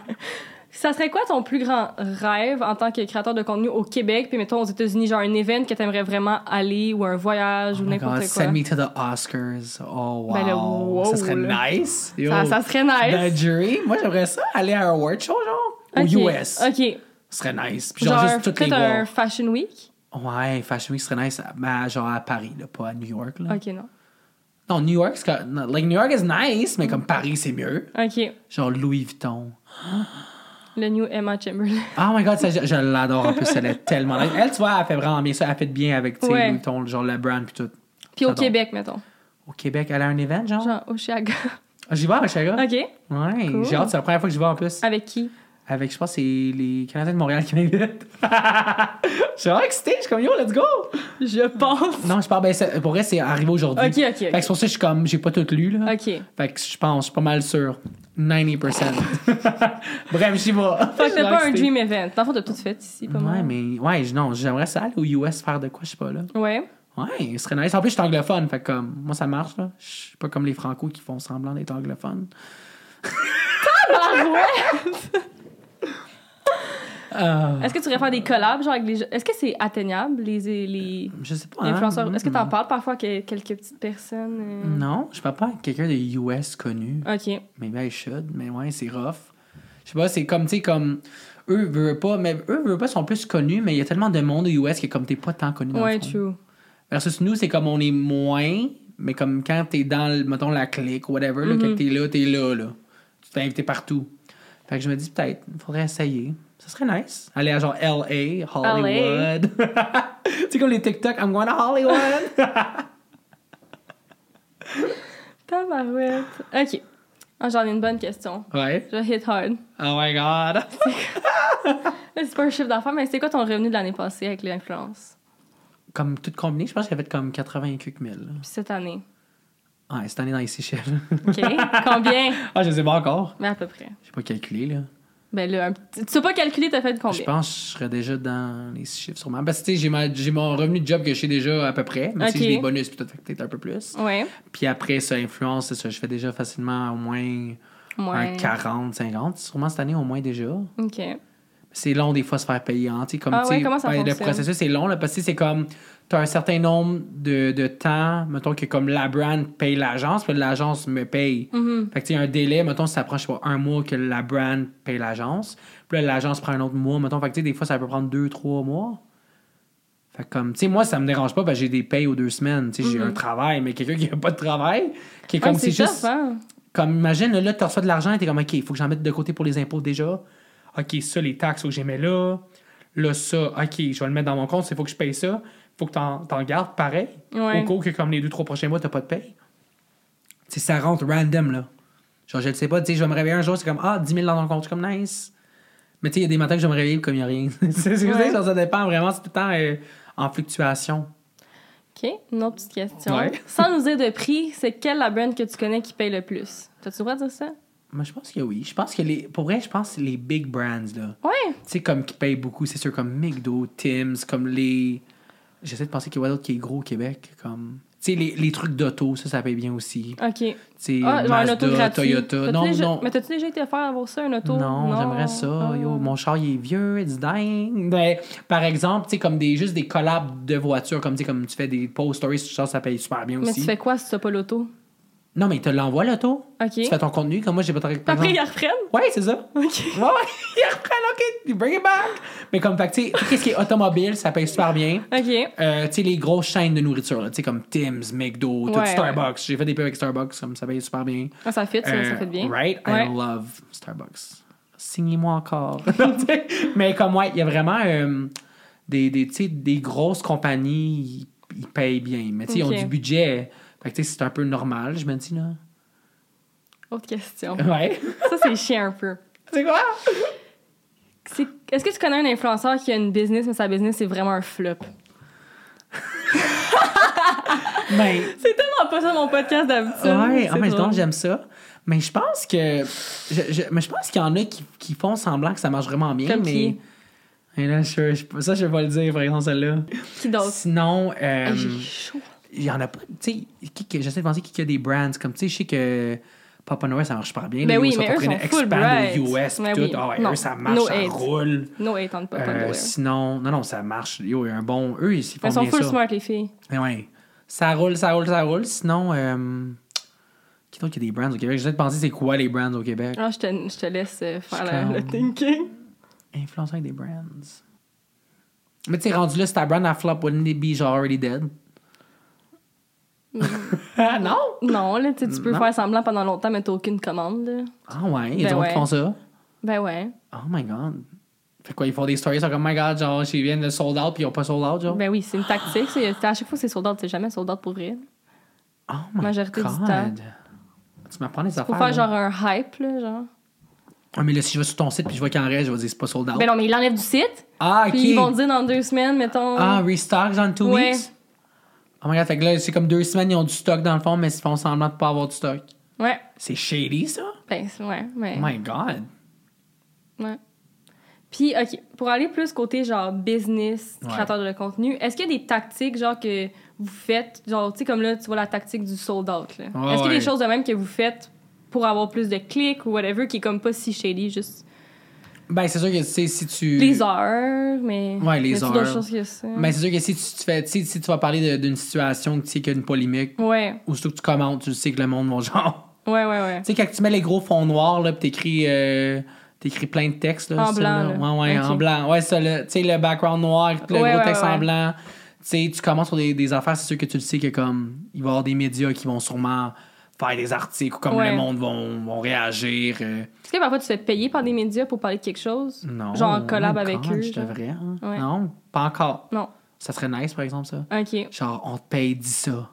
Ça serait quoi ton plus grand rêve en tant que créateur de contenu au Québec, puis mettons aux États-Unis, genre un event que t'aimerais vraiment aller ou un voyage ou n'importe quoi? Send me to the Oscars. Oh, wow. Ben là, wow, ça serait là. nice. Yo. Ça serait nice. The jury. Moi, j'aimerais ça, aller à un award show, genre, Ok. aux US. OK. Ce serait nice. Puis genre juste toutes les peut-être un voir. Fashion Week? Ouais, Fashion Week serait nice, mais genre à Paris, là, pas à New York, là. OK, non. Non, New York, New York is nice, mais comme Paris, c'est mieux. OK. Genre Louis Vuitton. Le new Emma Chamberlain. Oh my God, ça, je l'adore en plus. Elle est tellement... Elle, tu vois, elle fait vraiment bien ça. Elle fait bien avec, tu sais, Ouais. Louis Vuitton, genre le brand puis tout. Puis au J'adore. Québec, mettons. Au Québec, elle a un event, genre? Genre au Chiaga. Ah, j'y vais à Chaga. OK. Ouais, Cool. j'ai hâte. C'est la première fois que j'y vais en plus. Avec qui? Avec, je pense, c'est les Canadiens de Montréal qui m'invitent. Je suis vraiment excitée. Je suis comme, yo, let's go! Je pense. Non, je parle, ben, pour vrai, c'est arrivé aujourd'hui. OK. Fait que c'est pour ça que je suis comme, j'ai pas tout lu, là. OK. Fait que je pense, je suis pas mal sûr. 90%. Bref, j'y vais. Fait que t'as pas un dream event. Dans le fond, t'as tout fait ici, pas Ouais, mal. mais, ouais, non, j'aimerais ça aller aux US faire de quoi, je sais pas, là. Ouais. Ouais, ce serait nice. En plus, je suis anglophone, fait que comme, moi, ça marche, là. Je suis pas comme les Franco qui font semblant d'être anglophones. Ah ouais! Euh, Est-ce que tu pourrais faire des collabs, genre avec les... Est-ce que c'est atteignable, les je sais pas. Hein? influenceurs? Est-ce que t'en parles parfois avec quelques petites personnes? Non, je parle pas avec quelqu'un de US connu. OK. Maybe I should, mais ouais, c'est rough. Je sais pas, c'est comme, tu sais, comme... Eux veulent pas, sont plus connus, mais il y a tellement de monde aux US que comme t'es pas tant connu dans Ouais, le fond. true. Versus nous, c'est comme on est moins, mais comme quand t'es dans, mettons, la clique, whatever, là, quand t'es là, là. Tu t'es invité partout. Fait que je me dis, peut-être, il faudrait essayer. Ça serait nice. Aller à genre LA, Hollywood. Tu sais, comme les TikTok, I'm going to Hollywood. Tabarouette. OK. Ah, j'en ai une bonne question. Ouais. Je vais hit hard. Oh my God. Là, c'est pas un chiffre d'affaires, mais c'est quoi ton revenu de l'année passée avec l'influence? Comme tout combiné, je pense qu'il y avait comme 80 quelques mille. Puis cette année? Ouais, cette année dans les Seychelles. OK. Combien? Ah, je sais pas encore. Mais à peu près. J'ai pas calculé, là. Ben là, tu sais pas calculer, t'as fait de combien? Je pense que je serais déjà dans les chiffres sûrement. Parce que tu sais, j'ai mon revenu de job que je sais déjà à peu près. Mais tu sais, Ok. j'ai des bonus puis tout, fait que peut-être un peu plus. Ouais. Puis après, ça influence, c'est ça. Je fais déjà facilement au moins un 40, 50. Sûrement cette année au moins déjà. OK. C'est long des fois se faire payer. Hein, tu sais, comme, Ah tu sais, ouais, comment ça le fonctionne? processus c'est long là, parce que c'est comme tu as un certain nombre de temps, mettons que comme la brand paye l'agence, puis l'agence me paye. Fait que tu sais, il y a un délai, mettons si ça prend je sais pas un mois que la brand paye l'agence, puis là l'agence prend un autre mois, mettons, fait que tu sais des fois ça peut prendre 2-3 mois. Fait que comme tu sais moi ça me dérange pas parce que j'ai des payes aux 2 semaines, tu sais j'ai un travail, mais quelqu'un qui a pas de travail, qui est comme c'est c'est tough, juste hein? comme imagine là tu reçois de l'argent et t'es comme OK, il faut que j'en mette de côté pour les impôts déjà. OK, ça, les taxes, faut que j'y mets là. Là, ça, OK, je vais le mettre dans mon compte, il faut que je paye ça. Faut que t'en gardes pareil. Ouais. Au cas où que comme les 2-3 prochains mois, t'as pas de paye. Tu sais, ça rentre random, là. Genre, je le sais pas, tu sais, je vais me réveiller un jour, c'est comme, 10 000 dans ton compte, je suis comme, nice. Mais tu sais, il y a des matins que je vais me réveiller comme il n'y a rien. c'est ce que je veux dire, genre, ça dépend vraiment, c'est tout le temps en fluctuation. OK. Une autre petite question. Ouais. Sans nous dire de prix, c'est quelle la brand que tu connais qui paye le plus? T'as-tu le droit de dire ça? Moi, je pense que oui. Je pense que pour vrai, je pense que c'est les big brands, là. Ouais. Tu sais, comme qui payent beaucoup, c'est sûr, comme McDo, Tim's, comme les... J'essaie de penser qu'il y a d'autres qui est gros au Québec, comme... Tu sais, les trucs d'auto, ça paye bien aussi. OK. Tu sais, Genre un auto Mazda, gratuit. Toyota. Non. Mais t'as-tu déjà été faire avoir ça, un auto? Non, j'aimerais ça. Ah. Yo, mon char, il est vieux, it's dying. Mais, par exemple, tu sais, comme juste des collabs de voitures, comme, comme tu fais des post stories, ça paye super bien Mais aussi. tu fais quoi si tu n'as pas l'auto? Non, mais tu l'envoies, l'auto. OK. Tu fais ton contenu, comme moi, j'ai pas de Après, ils la reprennent? Ouais, c'est ça. OK. Ouais, ils reprennent, OK, you bring it back. Mais comme, fait que, tu sais, tout ce qui est automobile, ça paye super bien. OK. Tu sais, les grosses chaînes de nourriture, tu sais, comme Tim's, McDo, tout Ouais, Starbucks. J'ai fait des pubs avec Starbucks, comme ça paye super bien. Ah, ça fit, ça fait bien. Right? Ouais. I love Starbucks. Signez-moi encore. Mais comme, ouais, il y a vraiment tu sais, des grosses compagnies, ils payent bien. Mais tu sais, ils ont Ok. du budget. Fait que, tu sais, c'est un peu normal, je me dis, là. Autre question. Ouais. Ça, c'est chiant un peu. C'est quoi? Est-ce que tu connais un influenceur qui a une business, mais sa business, c'est vraiment un flop? Ben, C'est tellement pas ça mon podcast d'habitude. ouais, C'est mais drôle. donc, j'aime ça. Mais je pense que. Mais je pense qu'il y en a qui font semblant que ça marche vraiment bien. Comme mais. qui? Et là, ça, je vais pas le dire, par exemple, celle-là. Qui d'autre? Sinon, Hey, j'ai chaud. il y en a pas. Tu sais, j'essaie de penser qui a des brands. Comme, tu sais, je sais que Papa Noël, ça marche pas bien. Ben Les oui, US mais eux en train sont full d'expand aux bright. US Mais pis oui. tout. Ah ouais, Non. eux, ça marche, No ça hate. roule. No hate on Papa Noël. Sinon, non, ça marche. Yo, il y a un bon. Eux, ils font Elles sont bien full ça. smart, les filles. Mais ouais. Ça roule. Sinon, qui d'autre qui a des brands au Québec? J'essaie de penser c'est quoi les brands au Québec? Ah, je te laisse faire Je le comme- thinking. Influenceur avec des brands. Mais tu sais, rendu là, si ta brand a flop, wouldn't it be genre already dead? Non? Non, là, tu peux Non. faire semblant pendant longtemps, mais t'as aucune commande, là. Ah ouais, il y a Ben des gens ouais. qui font ça. Ben ouais. Oh my God. Fait quoi, ils font des stories, ils sont comme, oh my God, genre, ils viennent de sold out, puis ils ont pas sold out, genre? Ben oui, c'est une tactique. À chaque fois, c'est sold out. C'est jamais sold out pour vrai. Oh my Majorité God. du temps. Tu m'apprends des affaires, Pour faire là. genre un hype, là, genre. Ah, mais là, si je vais sur ton site puis je vois qu'il en reste, je vais dire c'est pas sold out. Ben non, mais ils l'enlèvent du site. Ah, OK. Puis ils vont dire dans 2 semaines, mettons. Ah, restock dans 2 Ouais. weeks? Oh my God, fait que là, c'est comme 2 semaines, ils ont du stock dans le fond, mais ils font semblant de pas avoir de stock. Ouais. C'est shady, ça? Ben, ouais, mais. Oh my God. Ouais. Puis, OK, pour aller plus côté, genre, business, Ouais. créateur de contenu, est-ce qu'il y a des tactiques, genre, que vous faites, genre, tu sais, comme là, tu vois la tactique du sold out, là. Ouais, Est-ce qu'il y a ouais. des choses de même que vous faites pour avoir plus de clics ou whatever, qui est comme pas si shady, juste Ben, c'est sûr que, tu sais, si tu... les heures, mais... Ouais, les y a-t-il heures. d'autres choses que ça? Ben, c'est sûr que si tu fais, tu sais, si tu vas parler d'une situation que tu sais qu'il y a une polémique, Ouais, ou surtout que tu commentes, tu sais que le monde va genre... ouais. Tu sais, quand tu mets les gros fonds noirs, là, pis t'écris plein de textes, là. En ça, blanc, là. là. Ouais, Ok. en blanc. Ouais, ça, tu sais, le background noir, le Ouais, gros ouais, texte en ouais. blanc. Tu sais, tu commences sur des affaires, c'est sûr que tu le sais que, comme, il va y avoir des médias qui vont sûrement faire des articles, ou comme Ouais. le monde vont réagir. Est-ce que parfois tu te fais payer par des médias pour parler de quelque chose? Non. Genre en collab oh my avec God, eux? Je genre? devrais, hein? Ouais. Non, pas encore. Non. Ça serait nice, par exemple, ça. OK. Genre, on te paye, dis ça.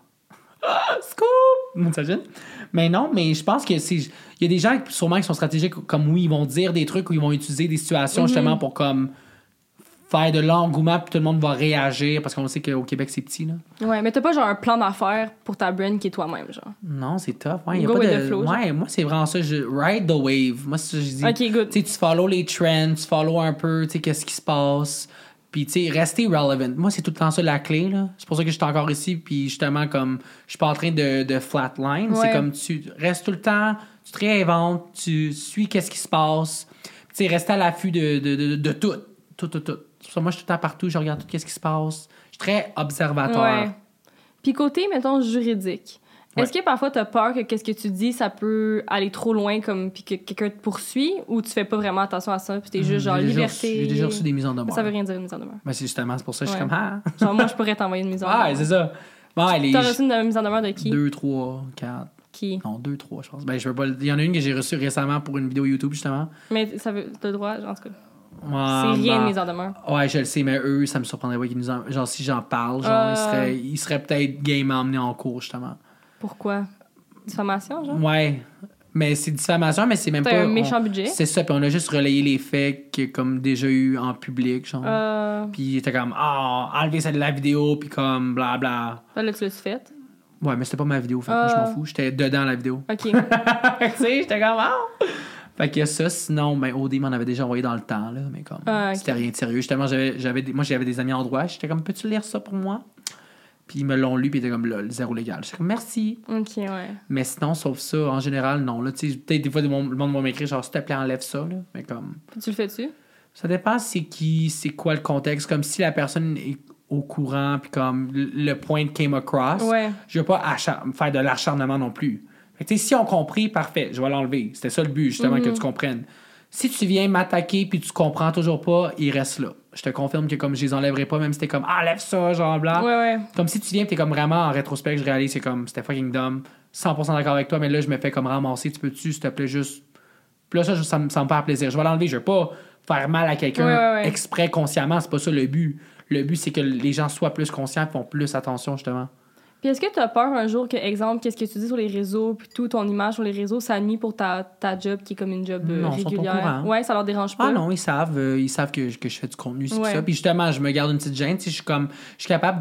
Scoop! T'imagines? Mais non, mais je pense que il y a des gens sûrement qui sont stratégiques, comme oui, ils vont dire des trucs ou ils vont utiliser des situations justement pour comme faire de l'engouement puis tout le monde va réagir parce qu'on sait qu'au Québec c'est petit là. Ouais, mais t'as pas genre un plan d'affaires pour ta brand qui est toi-même, genre. Non, c'est tough. Ouais, y a Go pas with de the flow, genre. ouais, moi c'est vraiment ça, je ride the wave. Moi c'est ça que je dis. OK, good. Tu sais, tu follow les trends, tu follow un peu, tu sais qu'est-ce qui se passe. Puis, tu sais, rester relevant. Moi, c'est tout le temps ça la clé, là. C'est pour ça que je suis encore ici. Puis, justement, comme, je suis pas en train de flatline. Ouais. C'est comme, tu restes tout le temps, tu te réinventes, tu suis qu'est-ce qui se passe. Tu sais, rester à l'affût de tout. Tout. C'est pour ça, moi, je suis tout le temps partout, je regarde tout qu'est-ce qui se passe. Je suis très observateur. Ouais. Puis côté, mettons, juridique, est-ce que parfois t'as peur que qu'est-ce que tu dis, ça peut aller trop loin, comme, puis que quelqu'un te poursuit, ou tu fais pas vraiment attention à ça, puis t'es juste genre liberté... J'ai déjà reçu des mises en demeure. Ça veut rien dire, une mise en demeure. Ben, c'est justement, c'est pour ça que je suis Ouais. comme, ah. Genre, moi, je pourrais t'envoyer une mise en demeure. Ouais, c'est ça. Ouais, les T'as reçu une mise en demeure de qui? 2, 3, 4. Qui? Non, 2, 3, je pense. Ben, je veux pas. Il y en a une que j'ai reçue récemment pour une vidéo YouTube, justement. Mais ça veut... T'as le droit, en tout cas. Ouais, C'est rien ben, de mise en demeure. Ouais, je le sais, mais eux, ça me surprendrait pas qu'ils nous en... Genre, si j'en parle, genre, ils seraient peut-être game à emmener en cours, justement. Pourquoi? Diffamation, genre? Ouais. Mais c'est diffamation, mais c'est même T'as pas... un méchant budget? C'est ça, puis on a juste relayé les faits qu'il y a comme déjà eu en public, genre. Puis il était comme, enlevez ça de la vidéo, puis comme, blabla. Là, tu l'as-tu fait? Ouais, mais c'était pas ma vidéo, fait que moi, je m'en fous. J'étais dedans la vidéo. OK. Tu sais, j'étais comme, Fait que ça, sinon, ben, OD m'en avait déjà envoyé dans le temps, là, mais comme, Ok. c'était rien de sérieux. Justement, j'avais des amis en droit, j'étais comme, peux-tu lire ça pour moi? Puis ils me l'ont lu, puis ils étaient comme, lol, zéro légal. J'étais comme, merci. OK, ouais. Mais sinon, sauf ça, en général, non, là, tu sais, peut-être des fois, le monde va m'écrire, genre, s'il te plaît, enlève ça, là, mais comme, Puis tu le fais-tu? ça dépend c'est qui, c'est quoi le contexte, comme si la personne est au courant, puis comme, le point came across, Ouais. je veux pas faire de l'acharnement non plus. Fait que, tu sais, si on compris, parfait, je vais l'enlever. C'était ça le but, justement, que tu comprennes. Si tu viens m'attaquer puis tu comprends toujours pas, il reste là. Je te confirme que comme je les enlèverai pas, même si t'es comme enlève ça, genre blanc. Ouais. Comme si tu viens, t'es comme vraiment en rétrospect, je réalise, c'est comme c'était fucking dumb, 100% d'accord avec toi, mais là je me fais comme ramasser, tu peux-tu, s'il te plaît, juste. Puis là, ça me fait plaisir. Je vais l'enlever, je veux pas faire mal à quelqu'un Ouais. exprès, consciemment, c'est pas ça le but. Le but, c'est que les gens soient plus conscients et font plus attention, justement. Puis est-ce que tu as peur un jour que, exemple, qu'est-ce que tu dis sur les réseaux, puis tout ton image sur les réseaux, ça nuit pour ta job qui est comme une job Non, ils sont au régulière? courant. Ouais, ça leur dérange pas? Ah non, ils savent que je fais du contenu, c'est Ouais. ça. Puis justement, je me garde une petite gêne, tu sais, je suis capable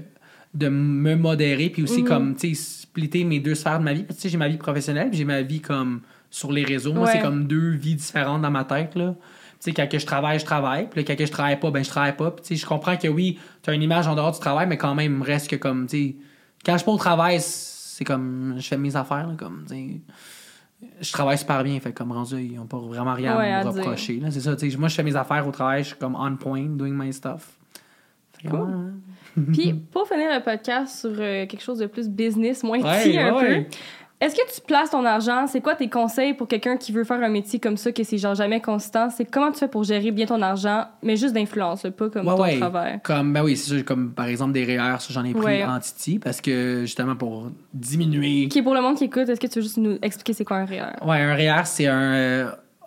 de me modérer, puis aussi comme, tu sais, splitter mes deux sphères de ma vie. Tu sais, j'ai ma vie professionnelle, puis j'ai ma vie comme sur les réseaux. Moi, Ouais. c'est comme deux vies différentes dans ma tête, là. Tu sais, quand que je travaille, puis là, quand que je travaille pas, ben je travaille pas. Puis tu sais, je comprends que oui, tu as une image en dehors du travail, mais quand même, il me reste que comme, tu sais, quand je suis pas au travail, c'est comme, je fais mes affaires, là, comme, tu sais, je travaille super bien, fait comme rendu, ils ont pas vraiment rien à me reprocher, là, c'est ça, tu sais, moi, je fais mes affaires au travail, je suis comme on point, doing my stuff. Fait que, Cool. ouais. Puis pour finir le podcast sur quelque chose de plus business, moins Ouais, petit un ouais. peu, est-ce que tu places ton argent? C'est quoi tes conseils pour quelqu'un qui veut faire un métier comme ça, que c'est genre jamais constant? C'est comment tu fais pour gérer bien ton argent, mais juste d'influence, là, pas comme ton travail? Comme, ben oui, c'est sûr, comme par exemple des REER, ça, j'en ai pris en Titi, parce que justement pour diminuer. OK, pour le monde qui écoute, est-ce que tu veux juste nous expliquer c'est quoi un REER? Ouais, un REER, c'est un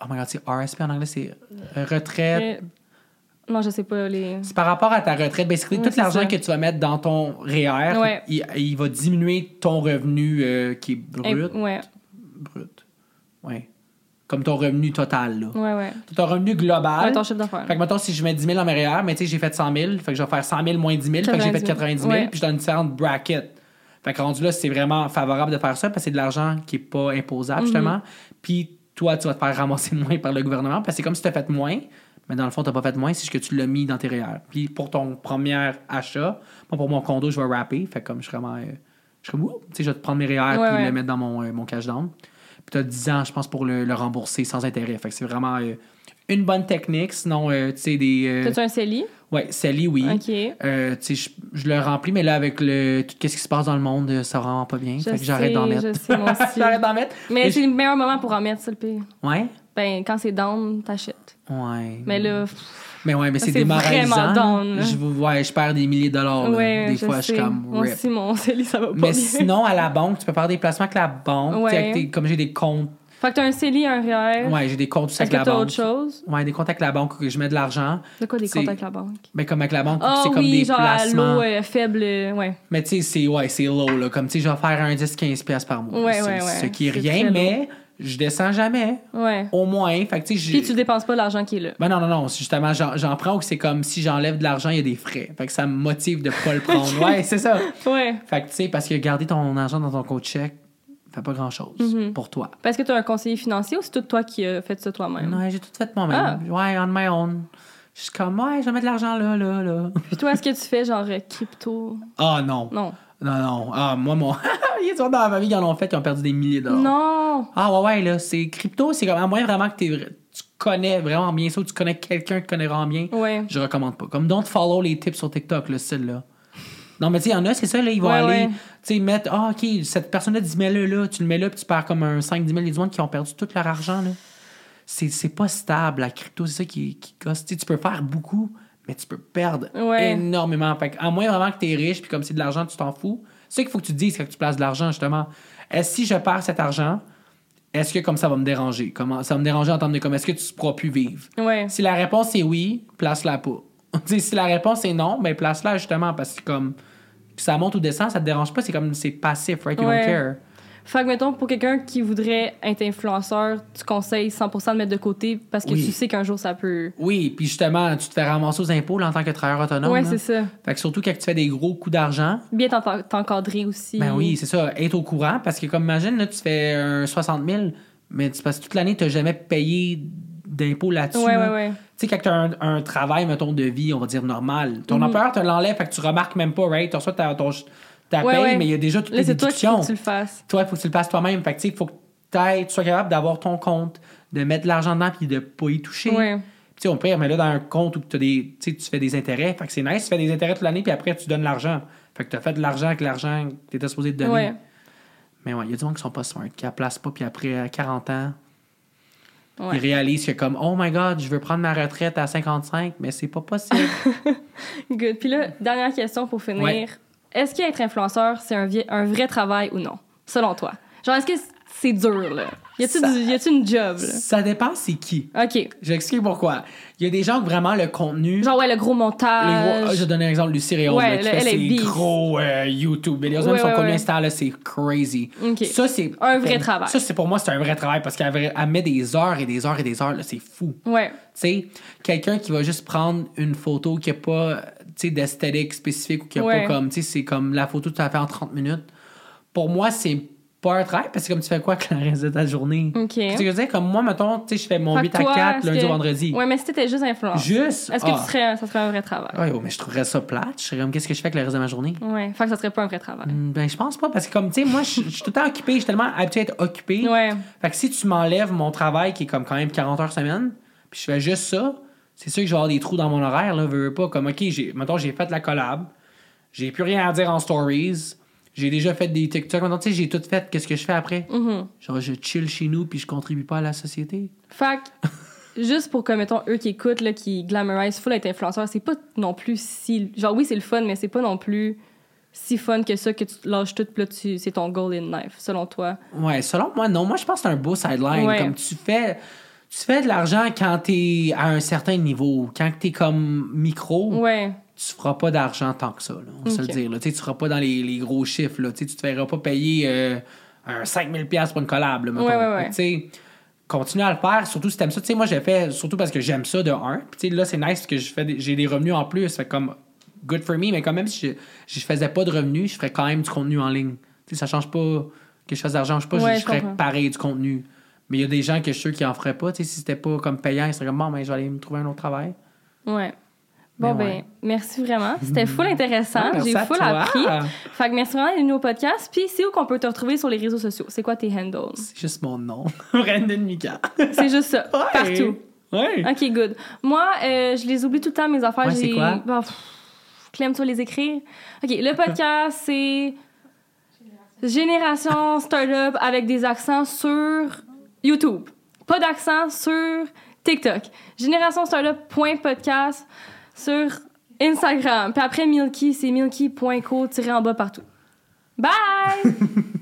Oh my God, c'est RSP en anglais, c'est retraite. Non, je sais pas. C'est par rapport à ta retraite. Basically, Ouais, tout l'argent ça. que tu vas mettre dans ton REER, Ouais. il va diminuer ton revenu qui est brut. Ouais. Brut. Ouais. Comme ton revenu total, là. Ouais. Ton revenu global. Ouais, ton chiffre d'affaires. Fait que, mettons, si je mets 10 000 dans mes REER, mais tu sais, j'ai fait 100 000, fait que je vais faire 100 000 moins 10 000, fait que j'ai fait 90 000, Ouais. puis je donne différentes brackets. Fait que rendu là, c'est vraiment favorable de faire ça parce que c'est de l'argent qui est pas imposable, justement. Puis toi, tu vas te faire ramasser moins par le gouvernement parce que c'est comme si tu as fait moins, mais dans le fond, tu n'as pas fait moins, c'est juste que tu l'as mis dans tes REER. Puis pour ton premier achat, moi, pour mon condo, je vais rapper. Fait que comme je suis vraiment. Je suis comme, ouh, tu sais, je vais te prendre mes REER puis le mettre dans mon cash down. Puis tu as 10 ans, je pense, pour le rembourser sans intérêt. Fait que c'est vraiment une bonne technique. Sinon, tu sais, des. T'as-tu un CELI? Ouais, Sally, oui. OK. Tu sais, je le remplis, mais là, avec tout ce qui se passe dans le monde, ça rend pas bien. Fait que j'arrête d'en mettre. Je sais, moi aussi. J'arrête d'en mettre. Mais c'est le meilleur moment pour en mettre, c'est le pire. Ouais? Ben, quand c'est down, t'achètes. Ouais. Mais là... Mais c'est c'est démoralisant. vraiment down, là. Je perds des milliers de dollars. Là. Ouais, des fois, je suis comme moi rip. aussi, mon CELI, ça va pas Mais bien. sinon, à la banque, tu peux faire des placements avec la banque. Ouais. Tu sais, comme j'ai des comptes. Fait que t'as un CELI, un REER. Ouais, j'ai des comptes aussi Est-ce avec que la t'as banque. autre chose? Ouais, des comptes avec la banque où je mets de l'argent. De quoi des C'est- comptes avec la banque? Ben, comme avec la banque, Ah c'est comme oui, des genre placements. à l'eau faible, ouais. Mais tu sais, c'est low, là. Comme, tu sais, je vais faire un 10-15$ par mois. Ouais, C'est- ouais. Ce qui est C'est rien, très mais je descends jamais. Ouais. Au moins. Fait que, tu sais, Puis tu dépenses pas l'argent qui est là. Ben non. Justement, j'en prends où c'est comme si j'enlève de l'argent, il y a des frais. Fait que ça me motive de pas le prendre. Ouais, c'est ça. Ouais. Fait que, tu sais, parce que garder ton argent dans ton compte chèque fait pas grand-chose pour toi. Parce que t'as un conseiller financier ou c'est tout toi qui as fait ça toi-même? Non, j'ai tout fait moi-même. Ouais, on my own. Je suis comme, ouais, je vais mettre de l'argent là. Puis toi, est-ce que tu fais genre crypto? Ah non. Non. Non. Ah, moi, il y a des gens dans ma vie qui en ont fait, qui ont perdu des milliers de dollars. Non! Ah ouais, là, c'est crypto, c'est comme, à moins vraiment que tu connais vraiment bien ça, ou tu connais quelqu'un qui connaît vraiment bien, Ouais. je recommande pas. Comme, don't follow les tips sur TikTok, le style là. Non, mais tu sais, il y en a, c'est ça, là, ils vont Ouais, aller, ouais. tu sais, mettre, OK, cette personne-là, 10 000 là, tu le mets là, puis tu perds comme un 5-10 000, les gens qui ont perdu tout leur argent, là. C'est pas stable, la crypto, c'est ça qui gosse. Tu sais, tu peux faire beaucoup, mais tu peux perdre énormément. Fait à moins vraiment que tu es riche, puis comme c'est de l'argent, tu t'en fous. C'est ça qu'il faut que tu te dises quand tu places de l'argent, justement. Si je perds cet argent, est-ce que comme ça va me déranger? Comment ça va me déranger en termes de comme est-ce que tu ne pourras plus vivre? Ouais. Si la réponse est oui, place-la pas. Tu sais, si la réponse est non, ben place-la justement parce que comme ça monte ou descend, ça te dérange pas, c'est comme c'est passif, right? You don't care. Fait que, mettons, pour quelqu'un qui voudrait être influenceur, tu conseilles 100% de mettre de côté parce que Oui. tu sais qu'un jour ça peut... Oui, puis justement, tu te fais ramasser aux impôts là, en tant que travailleur autonome. Ouais, là. c'est ça. Fait que surtout quand tu fais des gros coups d'argent, Bien t'encadrer aussi. ben oui, c'est ça, être au courant parce que comme imagine, là, tu fais un 60 000, mais tu passes toute l'année, tu n'as jamais payé d'impôts là-dessus. Ouais, là. ouais. Tu sais, quand tu as un travail, mettons, de vie, on va dire normal, ton employeur te l'enlève, fait que tu remarques même pas, right? Tu reçois ta paye, mais il y a déjà toutes Là, les c'est toi déductions. qu'il faut que tu le fasses. Toi, il faut que tu le fasses toi-même. Fait que tu sais, il faut que tu sois capable d'avoir ton compte, de mettre de l'argent dedans puis de pas y toucher. Ouais. Tu sais, on pire, mais là, dans un compte où tu fais des intérêts, fait que c'est nice, tu fais des intérêts toute l'année, puis après, tu donnes l'argent. Fait que tu as fait de l'argent avec l'argent que tu étais supposé te donner. Ouais. Mais ouais, il y a des gens qui sont pas smart, qui la placent pas, puis après, à 40 ans, Ouais. ils réalisent que comme, oh my God, je veux prendre ma retraite à 55, mais c'est pas possible. Good. Puis là, dernière question pour finir. Ouais. Est-ce qu'être influenceur, c'est un vrai travail ou non, selon toi? Genre, est-ce que c'est dur, là? Y a-tu une job, là? Ça dépend c'est qui. OK. J'explique pourquoi. Il y a des gens que vraiment le contenu... Genre, ouais, le gros montage. Je vais donner un exemple, Lucie Réaume, Ouais, là, qui elle fait est ses beef. gros YouTube. Mais les autres, Ouais, son ouais, contenu ouais. Insta, là, c'est crazy. OK. Ça, c'est... Un vrai travail. Ça, c'est pour moi, c'est un vrai travail parce qu'elle met des heures et des heures et des heures, là, c'est fou. Ouais. Tu sais, quelqu'un qui va juste prendre une photo qui n'a pas, tu sais, d'esthétique spécifique ou qui n'a Ouais. pas comme, tu sais, c'est comme la photo que tu as fait en 30 minutes. Pour moi, c'est pas un travail parce que comme tu fais quoi avec le reste de ta journée? OK. Tu sais, je veux dire, comme moi, mettons, tu sais, je fais mon Fait 8 que à toi, 4 est-ce lundi que- au vendredi. Ouais, mais si t'étais juste influenceur. Juste. Est-ce que ça serait un vrai travail? Ouais, mais je trouverais ça plate. Je serais comme, qu'est-ce que je fais avec le reste de ma journée? Ouais. Fait que ça serait pas un vrai travail. Ben, je pense pas, parce que comme, tu sais, moi, je suis tout le temps occupé, je suis tellement habitué à être occupé. Ouais. Fait que si tu m'enlèves mon travail, qui est comme quand même 40 heures semaine, puis je fais juste ça, c'est sûr que je vais avoir des trous dans mon horaire, là, veux pas, comme, OK, mettons, j'ai fait la collab, j'ai plus rien à dire en stories, j'ai déjà fait des TikTok, maintenant, tu sais, j'ai tout fait, qu'est-ce que je fais après? Genre, je chill chez nous, puis je contribue pas à la société. Fait que, juste pour que, mettons, eux qui écoutent, là, qui glamorisent full être influenceur, c'est pas non plus si... Genre, oui, c'est le fun, mais c'est pas non plus si fun que ça, que tu lâches tout, puis là, c'est ton goal in life, selon toi. Ouais, selon moi, non. Moi, je pense que c'est un beau sideline. Ouais. Comme tu tu fais de l'argent quand t'es à un certain niveau. Quand t'es comme micro, Ouais. tu feras pas d'argent tant que ça, là, on va se le dire. Là. Tu feras pas dans les gros chiffres. Là. Tu te feras pas payer un 5 000$ pour une collab. Là, mettons. Ouais. Tu sais, continue à le faire, surtout si t'aimes ça. Tu sais, moi, j'ai fait surtout parce que j'aime ça de un. Puis tu sais, là, c'est nice que j'ai des revenus en plus. Fait comme good for me, mais quand même, si je faisais pas de revenus, je ferais quand même du contenu en ligne. Tu sais, ça change pas que je fasse d'argent. Je sais pas, je ferais pareil du contenu. Mais il y a des gens que je suis sûr qui en feraient pas. Tu sais, si c'était pas comme payant, ils seraient comme, bon, ben, je vais aller me trouver un autre travail. Ouais. Bon, ben, merci vraiment. C'était full intéressant. J'ai full appris. Fait que merci vraiment d'être venu au podcast. Puis, c'est où qu'on peut te retrouver sur les réseaux sociaux? C'est quoi tes handles? C'est juste mon nom. Brandon Mika. C'est juste ça. Ouais. Partout. Ouais. OK, good. Moi, je les oublie tout le temps, mes affaires. Ouais, c'est quoi? Bon, Clem, tu vas les écrire? OK, le podcast, c'est Génération Startup avec des accents sur YouTube. Pas d'accent sur TikTok. GénérationStartup.podcast sur Instagram. Puis après, Milky, c'est milky.co tiré en bas partout. Bye!